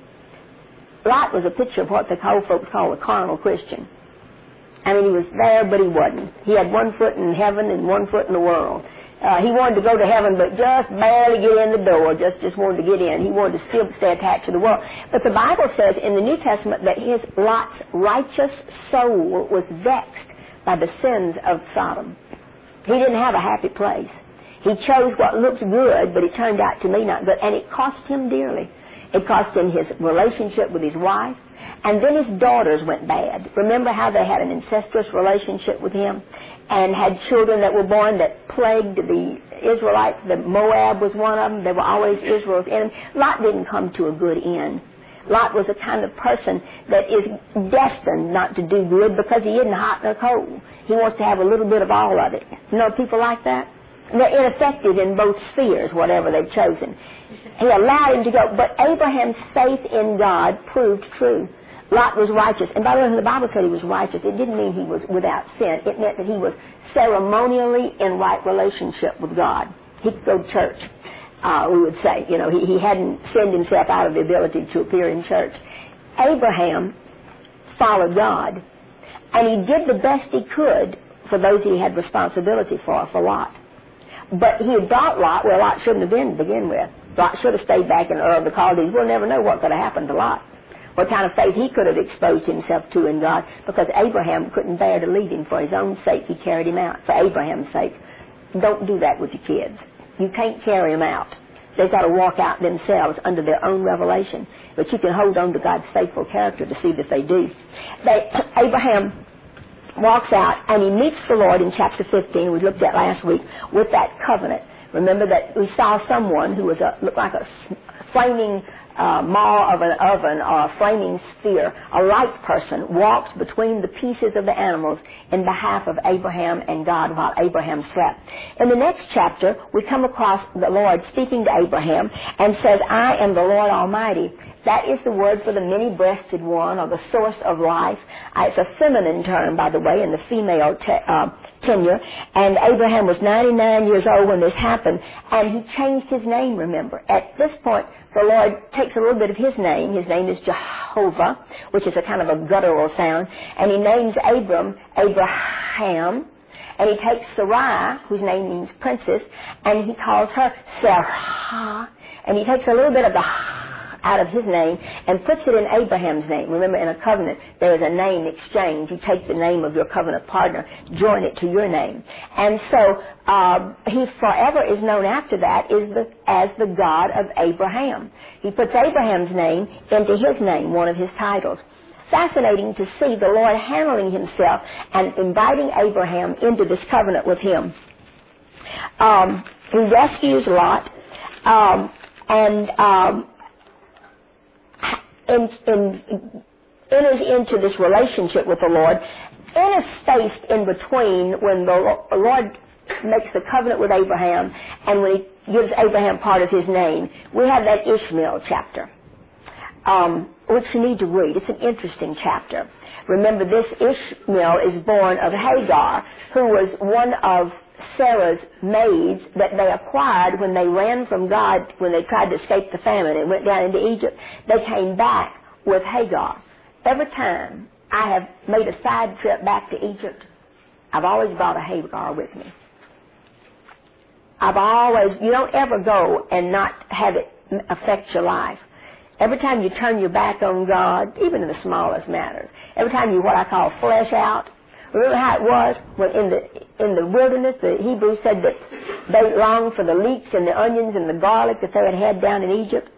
Lot was a picture of what the old folks call a carnal Christian. I mean, he was there, but he wasn't. He had one foot in heaven and one foot in the world. He wanted to go to heaven, but just barely get in the door, just wanted to get in. He wanted to still stay attached to the world. But the Bible says in the New Testament that Lot's righteous soul was vexed by the sins of Sodom. He didn't have a happy place. He chose what looks good, but it turned out to be not good, and it cost him dearly. It cost him his relationship with his wife, and then his daughters went bad. Remember how they had an incestuous relationship with him and had children that were born that plagued the Israelites. The Moab was one of them. They were always Israel's enemy. Lot didn't come to a good end. Lot was the kind of person that is destined not to do good because he isn't hot nor cold. He wants to have a little bit of all of it. You know people like that? They're ineffective in both spheres, whatever they've chosen. He allowed him to go, but Abraham's faith in God proved true. Lot was righteous. And by the way, when the Bible said he was righteous, it didn't mean he was without sin. It meant that he was ceremonially in right relationship with God. He could go to church, we would say. You know, he hadn't sinned himself out of the ability to appear in church. Abraham followed God, and he did the best he could for those he had responsibility for Lot. But he had brought Lot where Lot shouldn't have been to begin with. Lot should have stayed back in Ur of the Chaldees. We'll never know what could have happened to Lot. What kind of faith he could have exposed himself to in God, because Abraham couldn't bear to leave him. For his own sake, he carried him out. For Abraham's sake. Don't do that with your kids. You can't carry them out. They've got to walk out themselves under their own revelation. But you can hold on to God's faithful character to see that they do. Abraham walks out and he meets the Lord in chapter 15, we looked at last week, with that covenant. Remember that we saw someone who was looked like a flaming maw of an oven or a flaming sphere. A light person walks between the pieces of the animals in behalf of Abraham and God while Abraham slept. In the next chapter, we come across the Lord speaking to Abraham and says, I am the Lord Almighty. That is the word for the many-breasted one, or the source of life. It's a feminine term, by the way, in the female tenure. And Abraham was 99 years old when this happened, and he changed his name, remember. At this point, the Lord takes a little bit of his name. His name is Jehovah, which is a kind of a guttural sound. And he names Abram, Abraham. And he takes Sarai, whose name means princess, and he calls her Sarah. And he takes a little bit of the out of his name and puts it in Abraham's name. Remember, in a covenant, there is a name exchange. You take the name of your covenant partner, join it to your name. And so he forever is known after that as the God of Abraham. He puts Abraham's name into his name, one of his titles. Fascinating to see the Lord handling himself and inviting Abraham into this covenant with him. He rescues Lot and enters into this relationship with the Lord in a space in between when the Lord makes the covenant with Abraham and when he gives Abraham part of his name. We have that Ishmael chapter, which you need to read. It's an interesting chapter. Remember, this Ishmael is born of Hagar, who was one of Sarah's maids that they acquired when they ran from God, when they tried to escape the famine and went down into Egypt. They came back with Hagar. Every time I have made a side trip back to Egypt, I've always brought a Hagar with me. You don't ever go and not have it affect your life. Every time you turn your back on God, even in the smallest matters, every time you what I call flesh out. Remember how it was when in the wilderness, the Hebrews said that they longed for the leeks and the onions and the garlic that they had down in Egypt.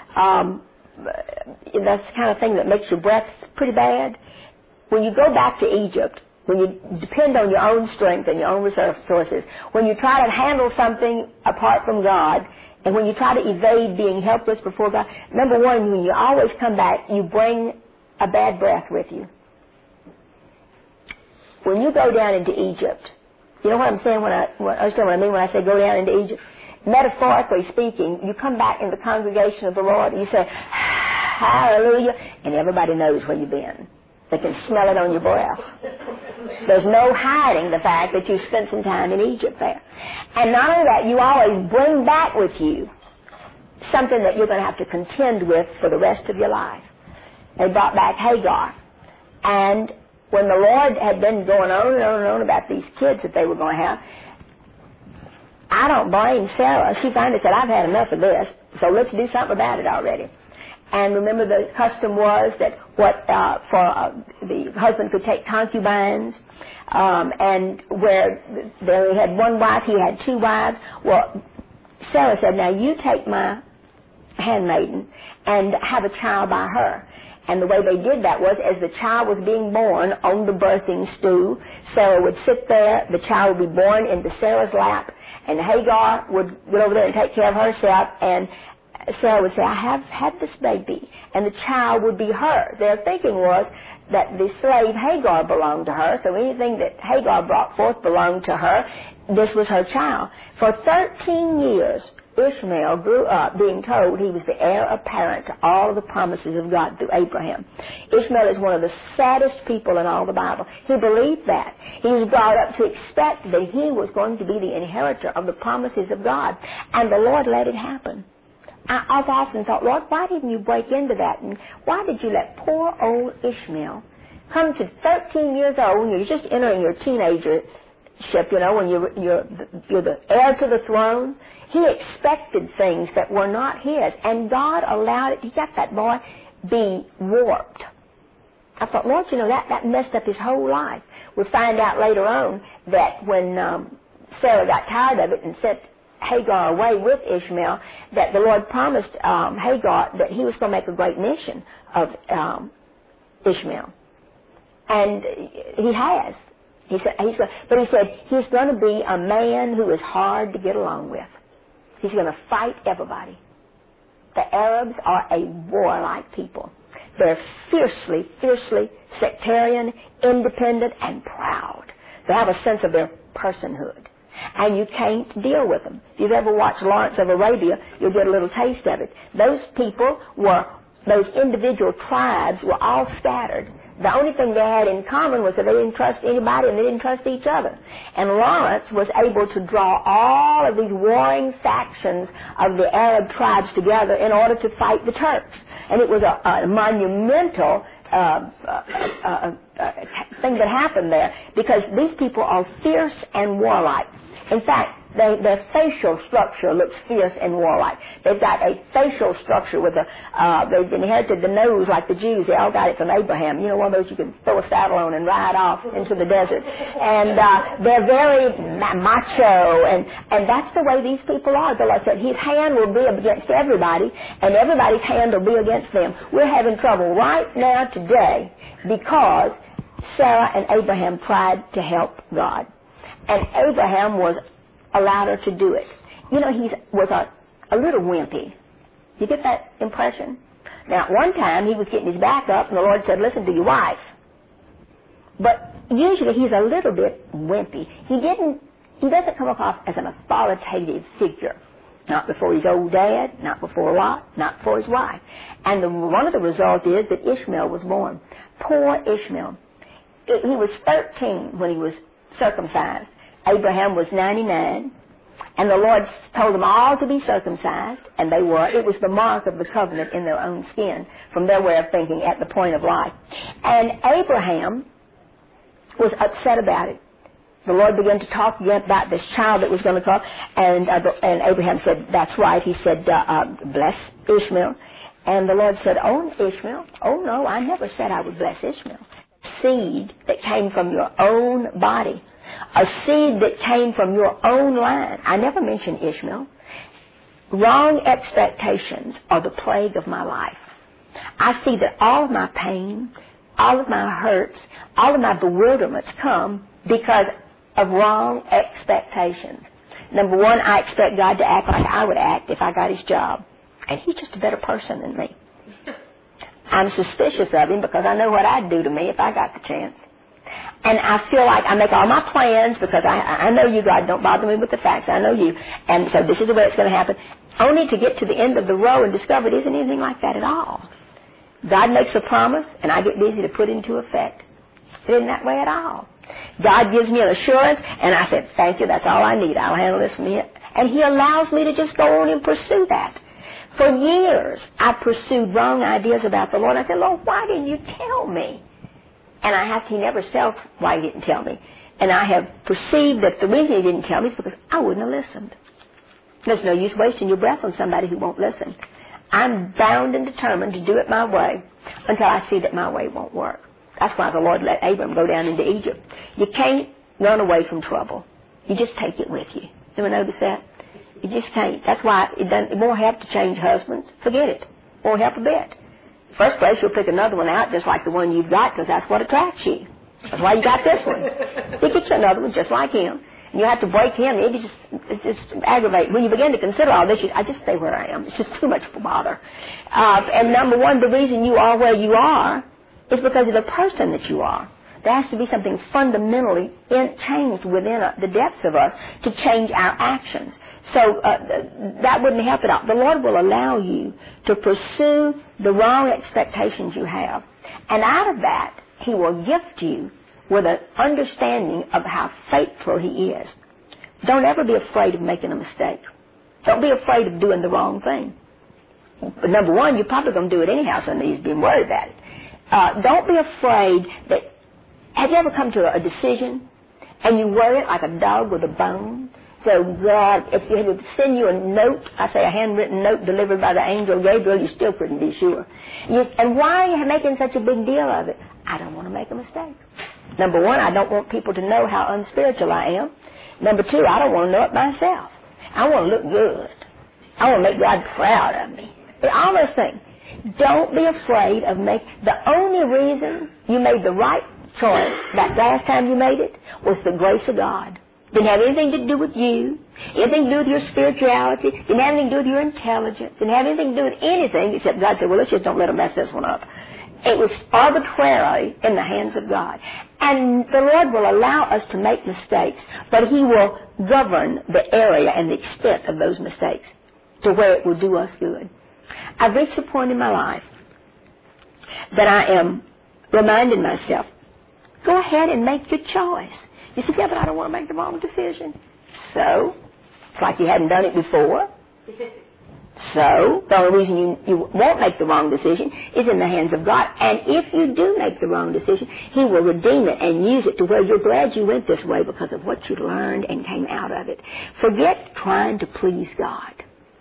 That's the kind of thing that makes your breath pretty bad. When you go back to Egypt, when you depend on your own strength and your own resources, when you try to handle something apart from God, and when you try to evade being helpless before God, number one, when you always come back, you bring a bad breath with you. When you go down into Egypt, you know what I'm saying understand what I mean when I say go down into Egypt? Metaphorically speaking, you come back in the congregation of the Lord and you say, hallelujah, and everybody knows where you've been. They can smell it on your breath. There's no hiding the fact that you spent some time in Egypt there. And not only that, you always bring back with you something that you're going to have to contend with for the rest of your life. They brought back Hagar. And when the Lord had been going on and on and on about these kids that they were going to have, I don't blame Sarah. She finally said, I've had enough of this, so let's do something about it already. And remember, the custom was that the husband could take concubines, and where they had one wife, he had two wives. Well, Sarah said, now you take my handmaiden and have a child by her. And the way they did that was, as the child was being born on the birthing stool, Sarah would sit there, the child would be born into Sarah's lap, and Hagar would go over there and take care of herself, and Sarah would say, I have had this baby, and the child would be her. Their thinking was that the slave Hagar belonged to her, so anything that Hagar brought forth belonged to her. This was her child. For 13 years, Ishmael grew up being told he was the heir apparent to all of the promises of God through Abraham. Ishmael is one of the saddest people in all the Bible. He believed that. He was brought up to expect that he was going to be the inheritor of the promises of God, and the Lord let it happen. I've often thought, Lord, why didn't you break into that? And why did you let poor old Ishmael come to 13 years old when you're just entering your teenagership, you know, when you're the heir to the throne? He expected things that were not his, and God allowed it. He got that boy be warped. I thought, Lord, that messed up his whole life. We find out later on that when Sarah got tired of it and sent Hagar away with Ishmael, that the Lord promised Hagar that he was going to make a great nation of Ishmael. And he has. He said he's going to be a man who is hard to get along with. He's going to fight everybody. The Arabs are a warlike people. They're fiercely sectarian, independent, and proud. They have a sense of their personhood. And you can't deal with them. If you've ever watched Lawrence of Arabia, you'll get a little taste of it. Those individual tribes were all scattered. The only thing they had in common was that they didn't trust anybody and they didn't trust each other. And Lawrence was able to draw all of these warring factions of the Arab tribes together in order to fight the Turks. And it was a monumental thing that happened there, because these people are fierce and warlike. In fact, their facial structure looks fierce and warlike. They've got a facial structure with they've inherited the nose like the Jews. They all got it from Abraham. One of those you can throw a saddle on and ride off into the desert. And they're very macho, and that's the way these people are. The Lord said his hand will be against everybody, and everybody's hand will be against them. We're having trouble right now today because Sarah and Abraham tried to help God. And Abraham allowed her to do it. He was a little wimpy. You get that impression? Now, one time he was getting his back up, and the Lord said, listen to your wife. But usually he's a little bit wimpy. He doesn't come across as an authoritative figure. Not before his old dad, not before Lot, not before his wife. And one of the results is that Ishmael was born. Poor Ishmael. He was 13 when he was circumcised. Abraham was 99, and the Lord told them all to be circumcised, and they were. It was the mark of the covenant in their own skin, from their way of thinking at the point of life. And Abraham was upset about it. The Lord began to talk again about this child that was going to come, and Abraham said, that's right. He said, bless Ishmael. And the Lord said, oh, Ishmael, oh no, I never said I would bless Ishmael. Seed that came from your own body. A seed that came from your own line. I never mentioned Ishmael. Wrong expectations are the plague of my life. I see that all of my pain, all of my hurts, all of my bewilderments come because of wrong expectations. Number one, I expect God to act like I would act if I got his job. And he's just a better person than me. I'm suspicious of him because I know what I'd do to me if I got the chance. And I feel like I make all my plans because I know you, God. Don't bother me with the facts. I know you. And so this is the way it's going to happen. Only to get to the end of the row and discover it isn't anything like that at all. God makes a promise, and I get busy to put it into effect. It isn't that way at all. God gives me an assurance, and I said, thank you, that's all I need. I'll handle this from here. And he allows me to just go on and pursue that. For years, I pursued wrong ideas about the Lord. I said, Lord, why didn't you tell me? And he never said why he didn't tell me. And I have perceived that the reason he didn't tell me is because I wouldn't have listened. There's no use wasting your breath on somebody who won't listen. I'm bound and determined to do it my way until I see that my way won't work. That's why the Lord let Abram go down into Egypt. You can't run away from trouble. You just take it with you. Ever notice that? You just can't. That's why it won't help to change husbands. Forget it. Won't help a bit. First place, you'll pick another one out just like the one you've got because that's what attracts you. That's why you got this one. You get you another one just like him. And you have to break him. It's just aggravate. When you begin to consider all this, I just stay where I am. It's just too much bother. And number one, the reason you are where you are is because of the person that you are. There has to be something fundamentally changed within the depths of us to change our actions. So that wouldn't help at all. The Lord will allow you to pursue the wrong expectations you have. And out of that, he will gift you with an understanding of how faithful he is. Don't ever be afraid of making a mistake. Don't be afraid of doing the wrong thing. But number one, you're probably going to do it anyhow, so you've been worried about it. Don't be afraid that... Have you ever come to a decision and you wear it like a dog with a bone? so glad. If you had to send you a note, I say a handwritten note delivered by the angel Gabriel, you still couldn't be sure. And why are you making such a big deal of it? I don't want to make a mistake. Number one, I don't want people to know how unspiritual I am. Number two, I don't want to know it myself. I want to look good. I want to make God proud of me. All those things. Don't be afraid of the only reason you made the right choice that last time you made it was the grace of God. Didn't have anything to do with you, anything to do with your spirituality, didn't have anything to do with your intelligence, didn't have anything to do with anything except God said, well, let's just don't let them mess this one up. It was arbitrarily in the hands of God. And the Lord will allow us to make mistakes, but He will govern the area and the extent of those mistakes to where it will do us good. I've reached a point in my life that I am reminding myself, go ahead and make your choice. You say, yeah, but I don't want to make the wrong decision. So, it's like you hadn't done it before. So, the only reason you won't make the wrong decision is in the hands of God. And if you do make the wrong decision, He will redeem it and use it to where you're glad you went this way because of what you learned and came out of it. Forget trying to please God.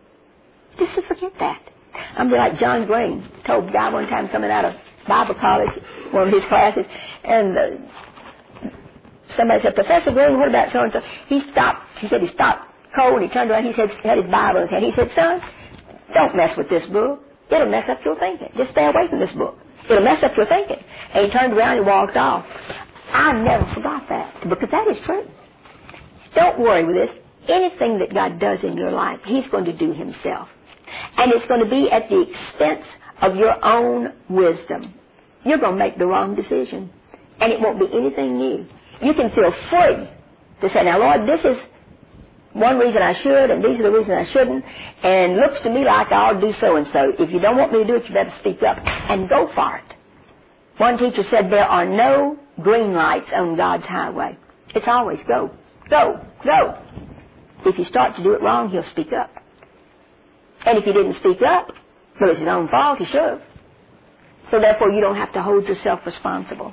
Just to forget that. I'm like John Green told a guy one time coming out of Bible college, one of his classes, and somebody said, Professor Green, what about so-and-so? He said he stopped cold, he turned around, he said, had his Bible in his hand. He said, son, don't mess with this book. It'll mess up your thinking. Just stay away from this book. It'll mess up your thinking. And he turned around and walked off. I never forgot that, because that is true. Don't worry with this. Anything that God does in your life, He's going to do Himself. And it's going to be at the expense of your own wisdom. You're going to make the wrong decision. And it won't be anything new. You can feel free to say, now, Lord, this is one reason I should, and these are the reasons I shouldn't, and looks to me like I'll do so-and-so. If you don't want me to do it, you better speak up and go for it. One teacher said there are no green lights on God's highway. It's always go, go, go. If you start to do it wrong, He'll speak up. And if you didn't speak up, well, it's His own fault, He should have. So therefore, you don't have to hold yourself responsible.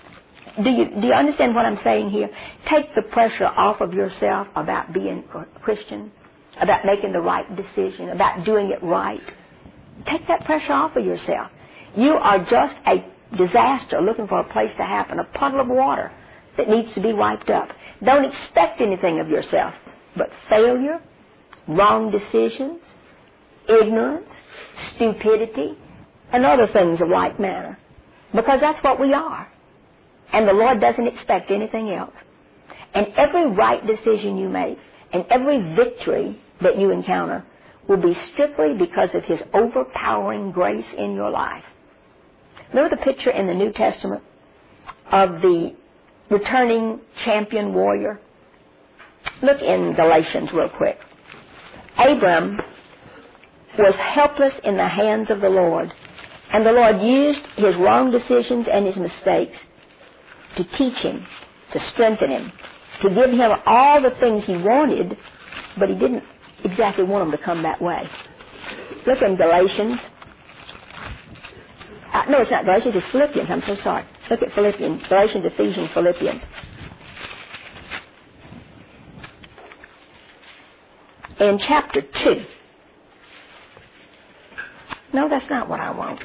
Do you understand what I'm saying here? Take the pressure off of yourself about being a Christian, about making the right decision, about doing it right. Take that pressure off of yourself. You are just a disaster looking for a place to happen, a puddle of water that needs to be wiped up. Don't expect anything of yourself but failure, wrong decisions, ignorance, stupidity, and other things of like manner. Because that's what we are. And the Lord doesn't expect anything else. And every right decision you make and every victory that you encounter will be strictly because of His overpowering grace in your life. Remember the picture in the New Testament of the returning champion warrior? Look in Galatians real quick. Abram was helpless in the hands of the Lord. And the Lord used his wrong decisions and his mistakes to teach him, to strengthen him, to give him all the things he wanted, but He didn't exactly want him to come that way. Look in Galatians. No, it's not Galatians, it's Philippians. I'm so sorry. Look at Philippians. Galatians, Ephesians, Philippians. In chapter 2. No, that's not what I want.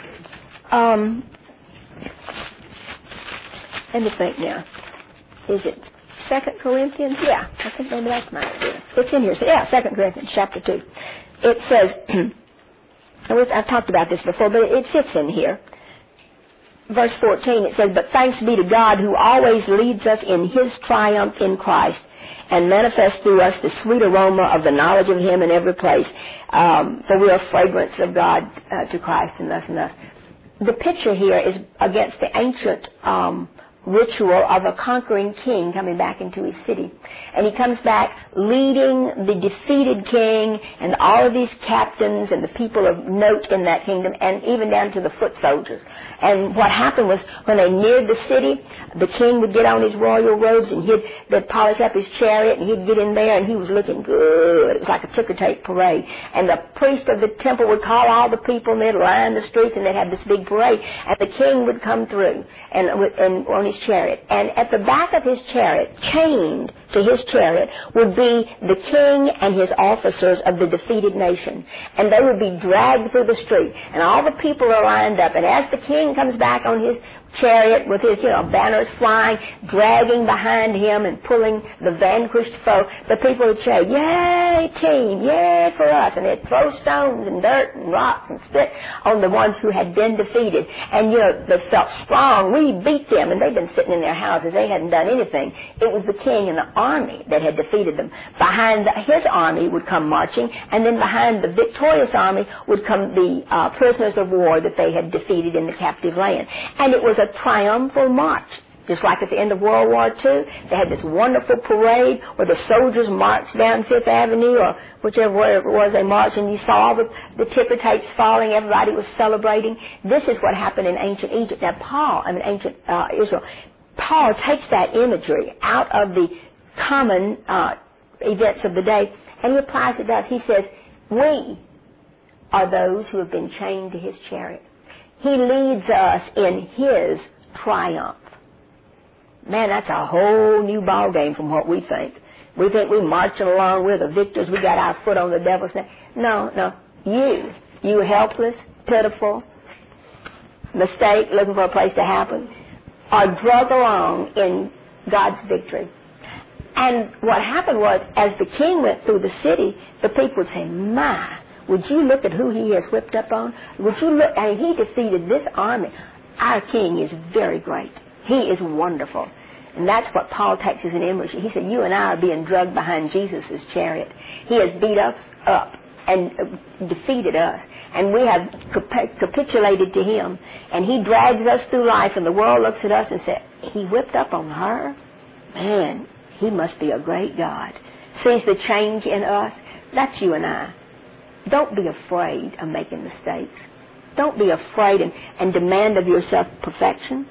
Let me think now. Is it 2 Corinthians? Yeah, I think maybe that's my idea. It's in here. So, yeah, 2 Corinthians chapter 2. It says, I've talked about this before, but it fits in here. Verse 14, it says, but thanks be to God who always leads us in His triumph in Christ and manifests through us the sweet aroma of the knowledge of Him in every place. For we are fragrance of God to Christ and thus and thus. The picture here is against the ancient ritual of a conquering king coming back into his city. And he comes back leading the defeated king and all of these captains and the people of note in that kingdom, and even down to the foot soldiers. And what happened was, when they neared the city, the king would get on his royal robes and they'd polish up his chariot and he'd get in there and he was looking good. It was like a ticker tape parade. And the priest of the temple would call all the people and they'd line the streets and they'd have this big parade. And the king would come through. And on his chariot. And at the back of his chariot, chained to his chariot, would be the king and his officers of the defeated nation. And they would be dragged through the street. And all the people are lined up. And as the king comes back on his chariot with his, banners flying, dragging behind him and pulling the vanquished foe, the people would say, "Yay, team, yay for us." And they'd throw stones and dirt and rocks and spit on the ones who had been defeated. And, they felt strong. We beat them. And they'd been sitting in their houses. They hadn't done anything. It was the king and the army that had defeated them. Behind his army would come marching, and then behind the victorious army would come the prisoners of war that they had defeated in the captive land. And it was a triumphal march. Just like at the end of World War II, they had this wonderful parade where the soldiers marched down Fifth Avenue or wherever it was they marched, and you saw the ticker tapes falling. Everybody was celebrating. This is what happened in ancient Egypt. Now, ancient Israel. Paul takes that imagery out of the common events of the day, and he applies it to us. He says, we are those who have been chained to his chariot. He leads us in his triumph. Man, that's a whole new ball game from what we think. We think we're marching along, we're the victors, we got our foot on the devil's neck. No. You helpless, pitiful, mistake, looking for a place to happen, are dragged along in God's victory. And what happened was, as the king went through the city, the people would say, "My, would you look at who he has whipped up on? Would you look?" And he defeated this army. Our king is very great. He is wonderful. And that's what Paul takes as an image. He said, you and I are being dragged behind Jesus' chariot. He has beat us up and defeated us. And we have capitulated to him. And he drags us through life, and the world looks at us and says, he whipped up on her? Man, he must be a great God. Sees the change in us? That's you and I. Don't be afraid of making mistakes. Don't be afraid and demand of yourself perfection.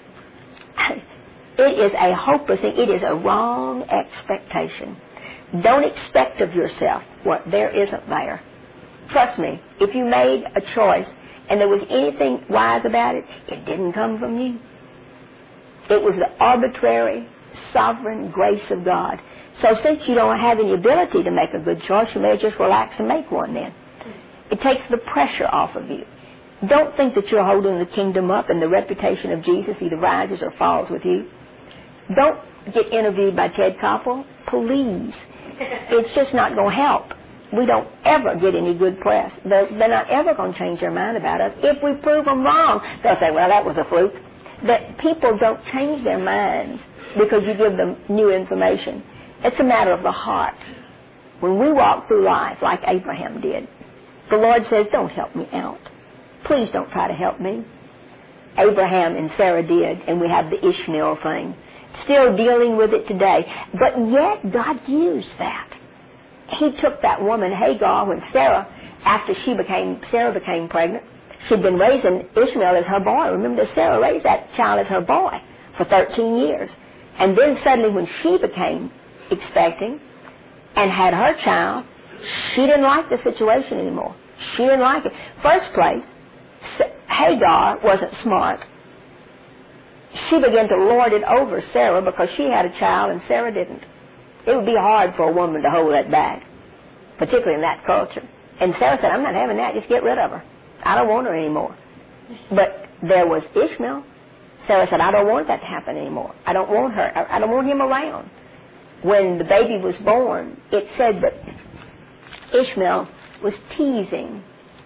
It is a hopeless thing. It is a wrong expectation. Don't expect of yourself what there isn't there. Trust me, if you made a choice and there was anything wise about it, it didn't come from you. It was the arbitrary, sovereign grace of God. So since you don't have any ability to make a good choice, you may just relax and make one then. It takes the pressure off of you. Don't think that you're holding the kingdom up and the reputation of Jesus either rises or falls with you. Don't get interviewed by Ted Koppel. Please. It's just not going to help. We don't ever get any good press. They're not ever going to change their mind about us. If we prove them wrong, they'll say, well, that was a fluke. That people don't change their minds because you give them new information. It's a matter of the heart. When we walk through life like Abraham did, the Lord says, don't help me out. Please don't try to help me. Abraham and Sarah did, and we have the Ishmael thing. Still dealing with it today. But yet, God used that. He took that woman, Hagar, when Sarah became pregnant. She'd been raising Ishmael as her boy. Remember, Sarah raised that child as her boy for 13 years. And then suddenly when she became expecting and had her child, she didn't like the situation anymore. She didn't like it. First place, Hagar wasn't smart. She began to lord it over Sarah because she had a child and Sarah didn't. It would be hard for a woman to hold that back, particularly in that culture. And Sarah said, I'm not having that. Just get rid of her. I don't want her anymore. But there was Ishmael. Sarah said, I don't want that to happen anymore. I don't want her. I don't want him around. When the baby was born, it said that Ishmael was teasing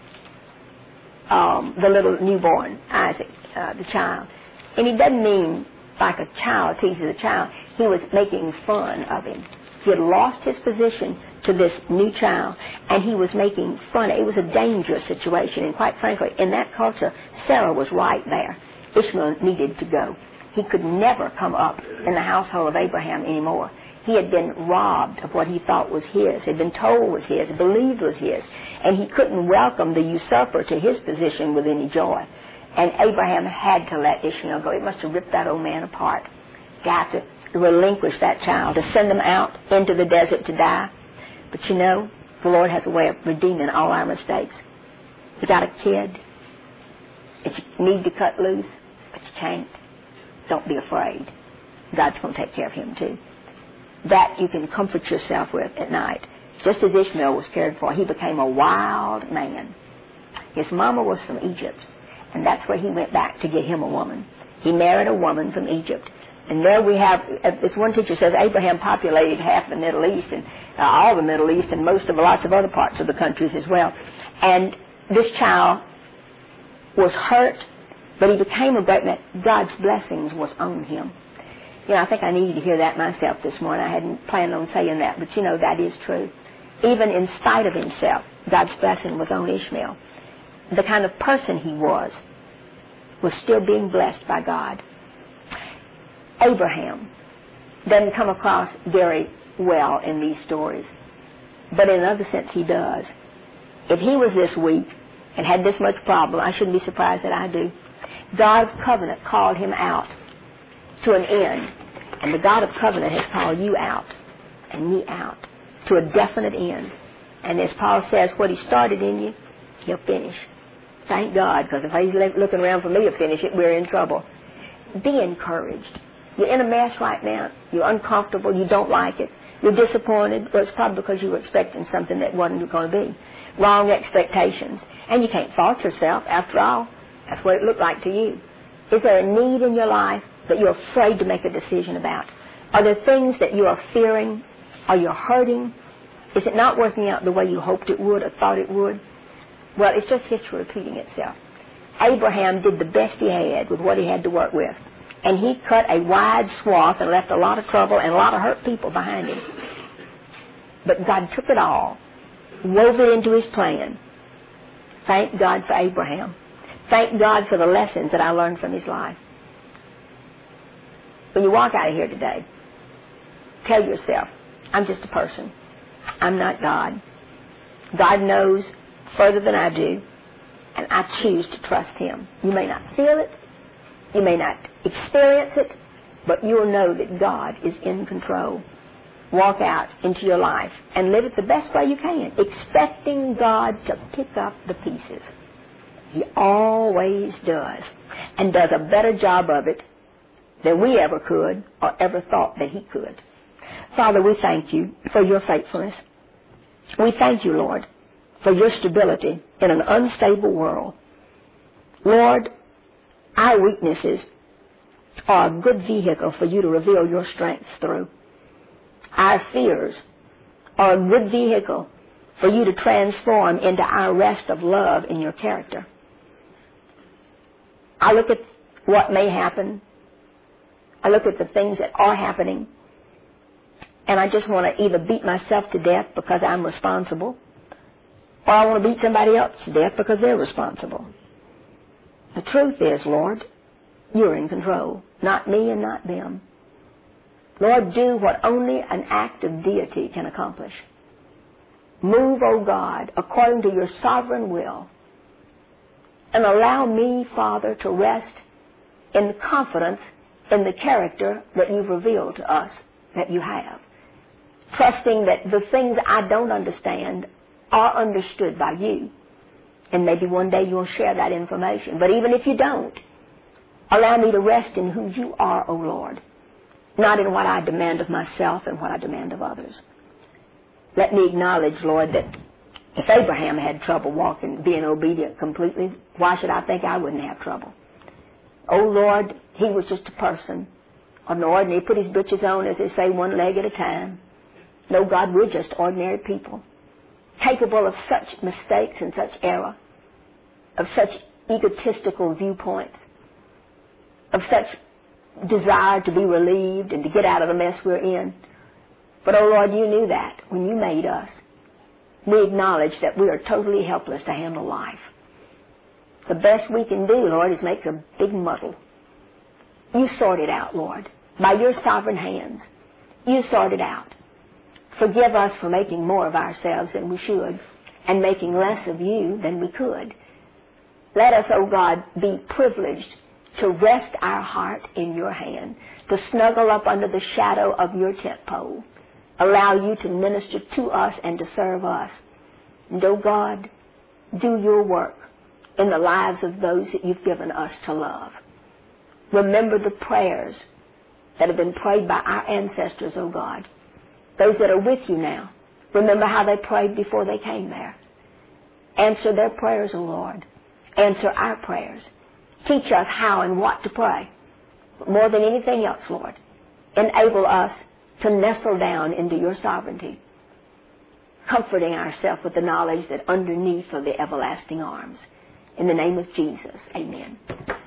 the little newborn, Isaac, the child. And he doesn't mean like a child teases a child. He was making fun of him. He had lost his position to this new child, and he was making fun. It was a dangerous situation, and quite frankly, in that culture, Sarah was right there. Ishmael needed to go. He could never come up in the household of Abraham anymore. He had been robbed of what he thought was his, had been told was his, believed was his, and he couldn't welcome the usurper to his position with any joy. And Abraham had to let Ishmael go. It must have ripped that old man apart. Got to relinquish that child, to send them out into the desert to die. But you know, the Lord has a way of redeeming all our mistakes. You got a kid that you need to cut loose, but you can't. don't be afraid. God's going to take care of him too. That you can comfort yourself with at night. Just as Ishmael was cared for, he became a wild man. His mama was from Egypt, and that's where he went back to get him a woman. He married a woman from Egypt. And there we have, as one teacher says, Abraham populated half the Middle East and all the Middle East and most of lots of other parts of the countries as well. And this child was hurt, but he became a great man. God's blessings was on him. You know, I think I needed to hear that myself this morning. I hadn't planned on saying that, but you know, that is true. Even in spite of himself, God's blessing was on Ishmael. The kind of person he was still being blessed by God. Abraham doesn't come across very well in these stories, but in another sense he does. If he was this weak and had this much problem, I shouldn't be surprised that I do. God's covenant called him out to an end, and the God of covenant has called you out and me out to a definite end. And as Paul says, what he started in you, he'll finish. Thank God, because if he's looking around for me to finish it, we're in trouble. Be encouraged. You're in a mess right now. You're uncomfortable. You don't like it. You're disappointed. Well, it's probably because you were expecting something that wasn't going to be. Wrong expectations. And you can't fault yourself. After all, that's what it looked like to you. Is there a need in your life that you're afraid to make a decision about? Are there things that you are fearing? Are you hurting? Is it not working out the way you hoped it would or thought it would? Well, it's just history repeating itself. Abraham did the best he had with what he had to work with. And he cut a wide swath and left a lot of trouble and a lot of hurt people behind him. But God took it all, wove it into his plan. Thank God for Abraham. Thank God for the lessons that I learned from his life. When you walk out of here today, tell yourself, I'm just a person. I'm not God. God knows further than I do, and I choose to trust him. You may not feel it. You may not experience it, but you'll know that God is in control. Walk out into your life and live it the best way you can, expecting God to pick up the pieces. He always does, and does a better job of it than we ever could or ever thought that he could. Father, we thank you for your faithfulness. We thank you, Lord, for your stability in an unstable world. Lord, our weaknesses are a good vehicle for you to reveal your strengths through. Our fears are a good vehicle for you to transform into our rest of love in your character. I look at what may happen. I look at the things that are happening, and I just want to either beat myself to death because I'm responsible, or I want to beat somebody else to death because they're responsible. The truth is, Lord, you're in control, not me and not them. Lord, do what only an act of deity can accomplish. Move, O God, according to your sovereign will, and allow me, Father, to rest in confidence in the character that you've revealed to us that you have, trusting that the things I don't understand are understood by you. And maybe one day you'll share that information. But even if you don't, allow me to rest in who you are, O Lord, not in what I demand of myself and what I demand of others. Let me acknowledge, Lord, that if Abraham had trouble being obedient completely, why should I think I wouldn't have trouble? Oh, Lord, he was just a person, an ordinary, put his britches on, as they say, one leg at a time. No, God, we're just ordinary people, capable of such mistakes and such error, of such egotistical viewpoints, of such desire to be relieved and to get out of the mess we're in. But, oh Lord, you knew that when you made us. We acknowledge that we are totally helpless to handle life. The best we can do, Lord, is make a big muddle. You sort it out, Lord, by your sovereign hands. You sort it out. Forgive us for making more of ourselves than we should and making less of you than we could. Let us, oh God, be privileged to rest our heart in your hand, to snuggle up under the shadow of your tent pole, allow you to minister to us and to serve us. And, oh God, do your work in the lives of those that you've given us to love. Remember the prayers that have been prayed by our ancestors, O God. Those that are with you now. Remember how they prayed before they came there. Answer their prayers, O Lord. Answer our prayers. Teach us how and what to pray. But more than anything else, Lord, enable us to nestle down into your sovereignty, comforting ourselves with the knowledge that underneath are the everlasting arms. In the name of Jesus, amen.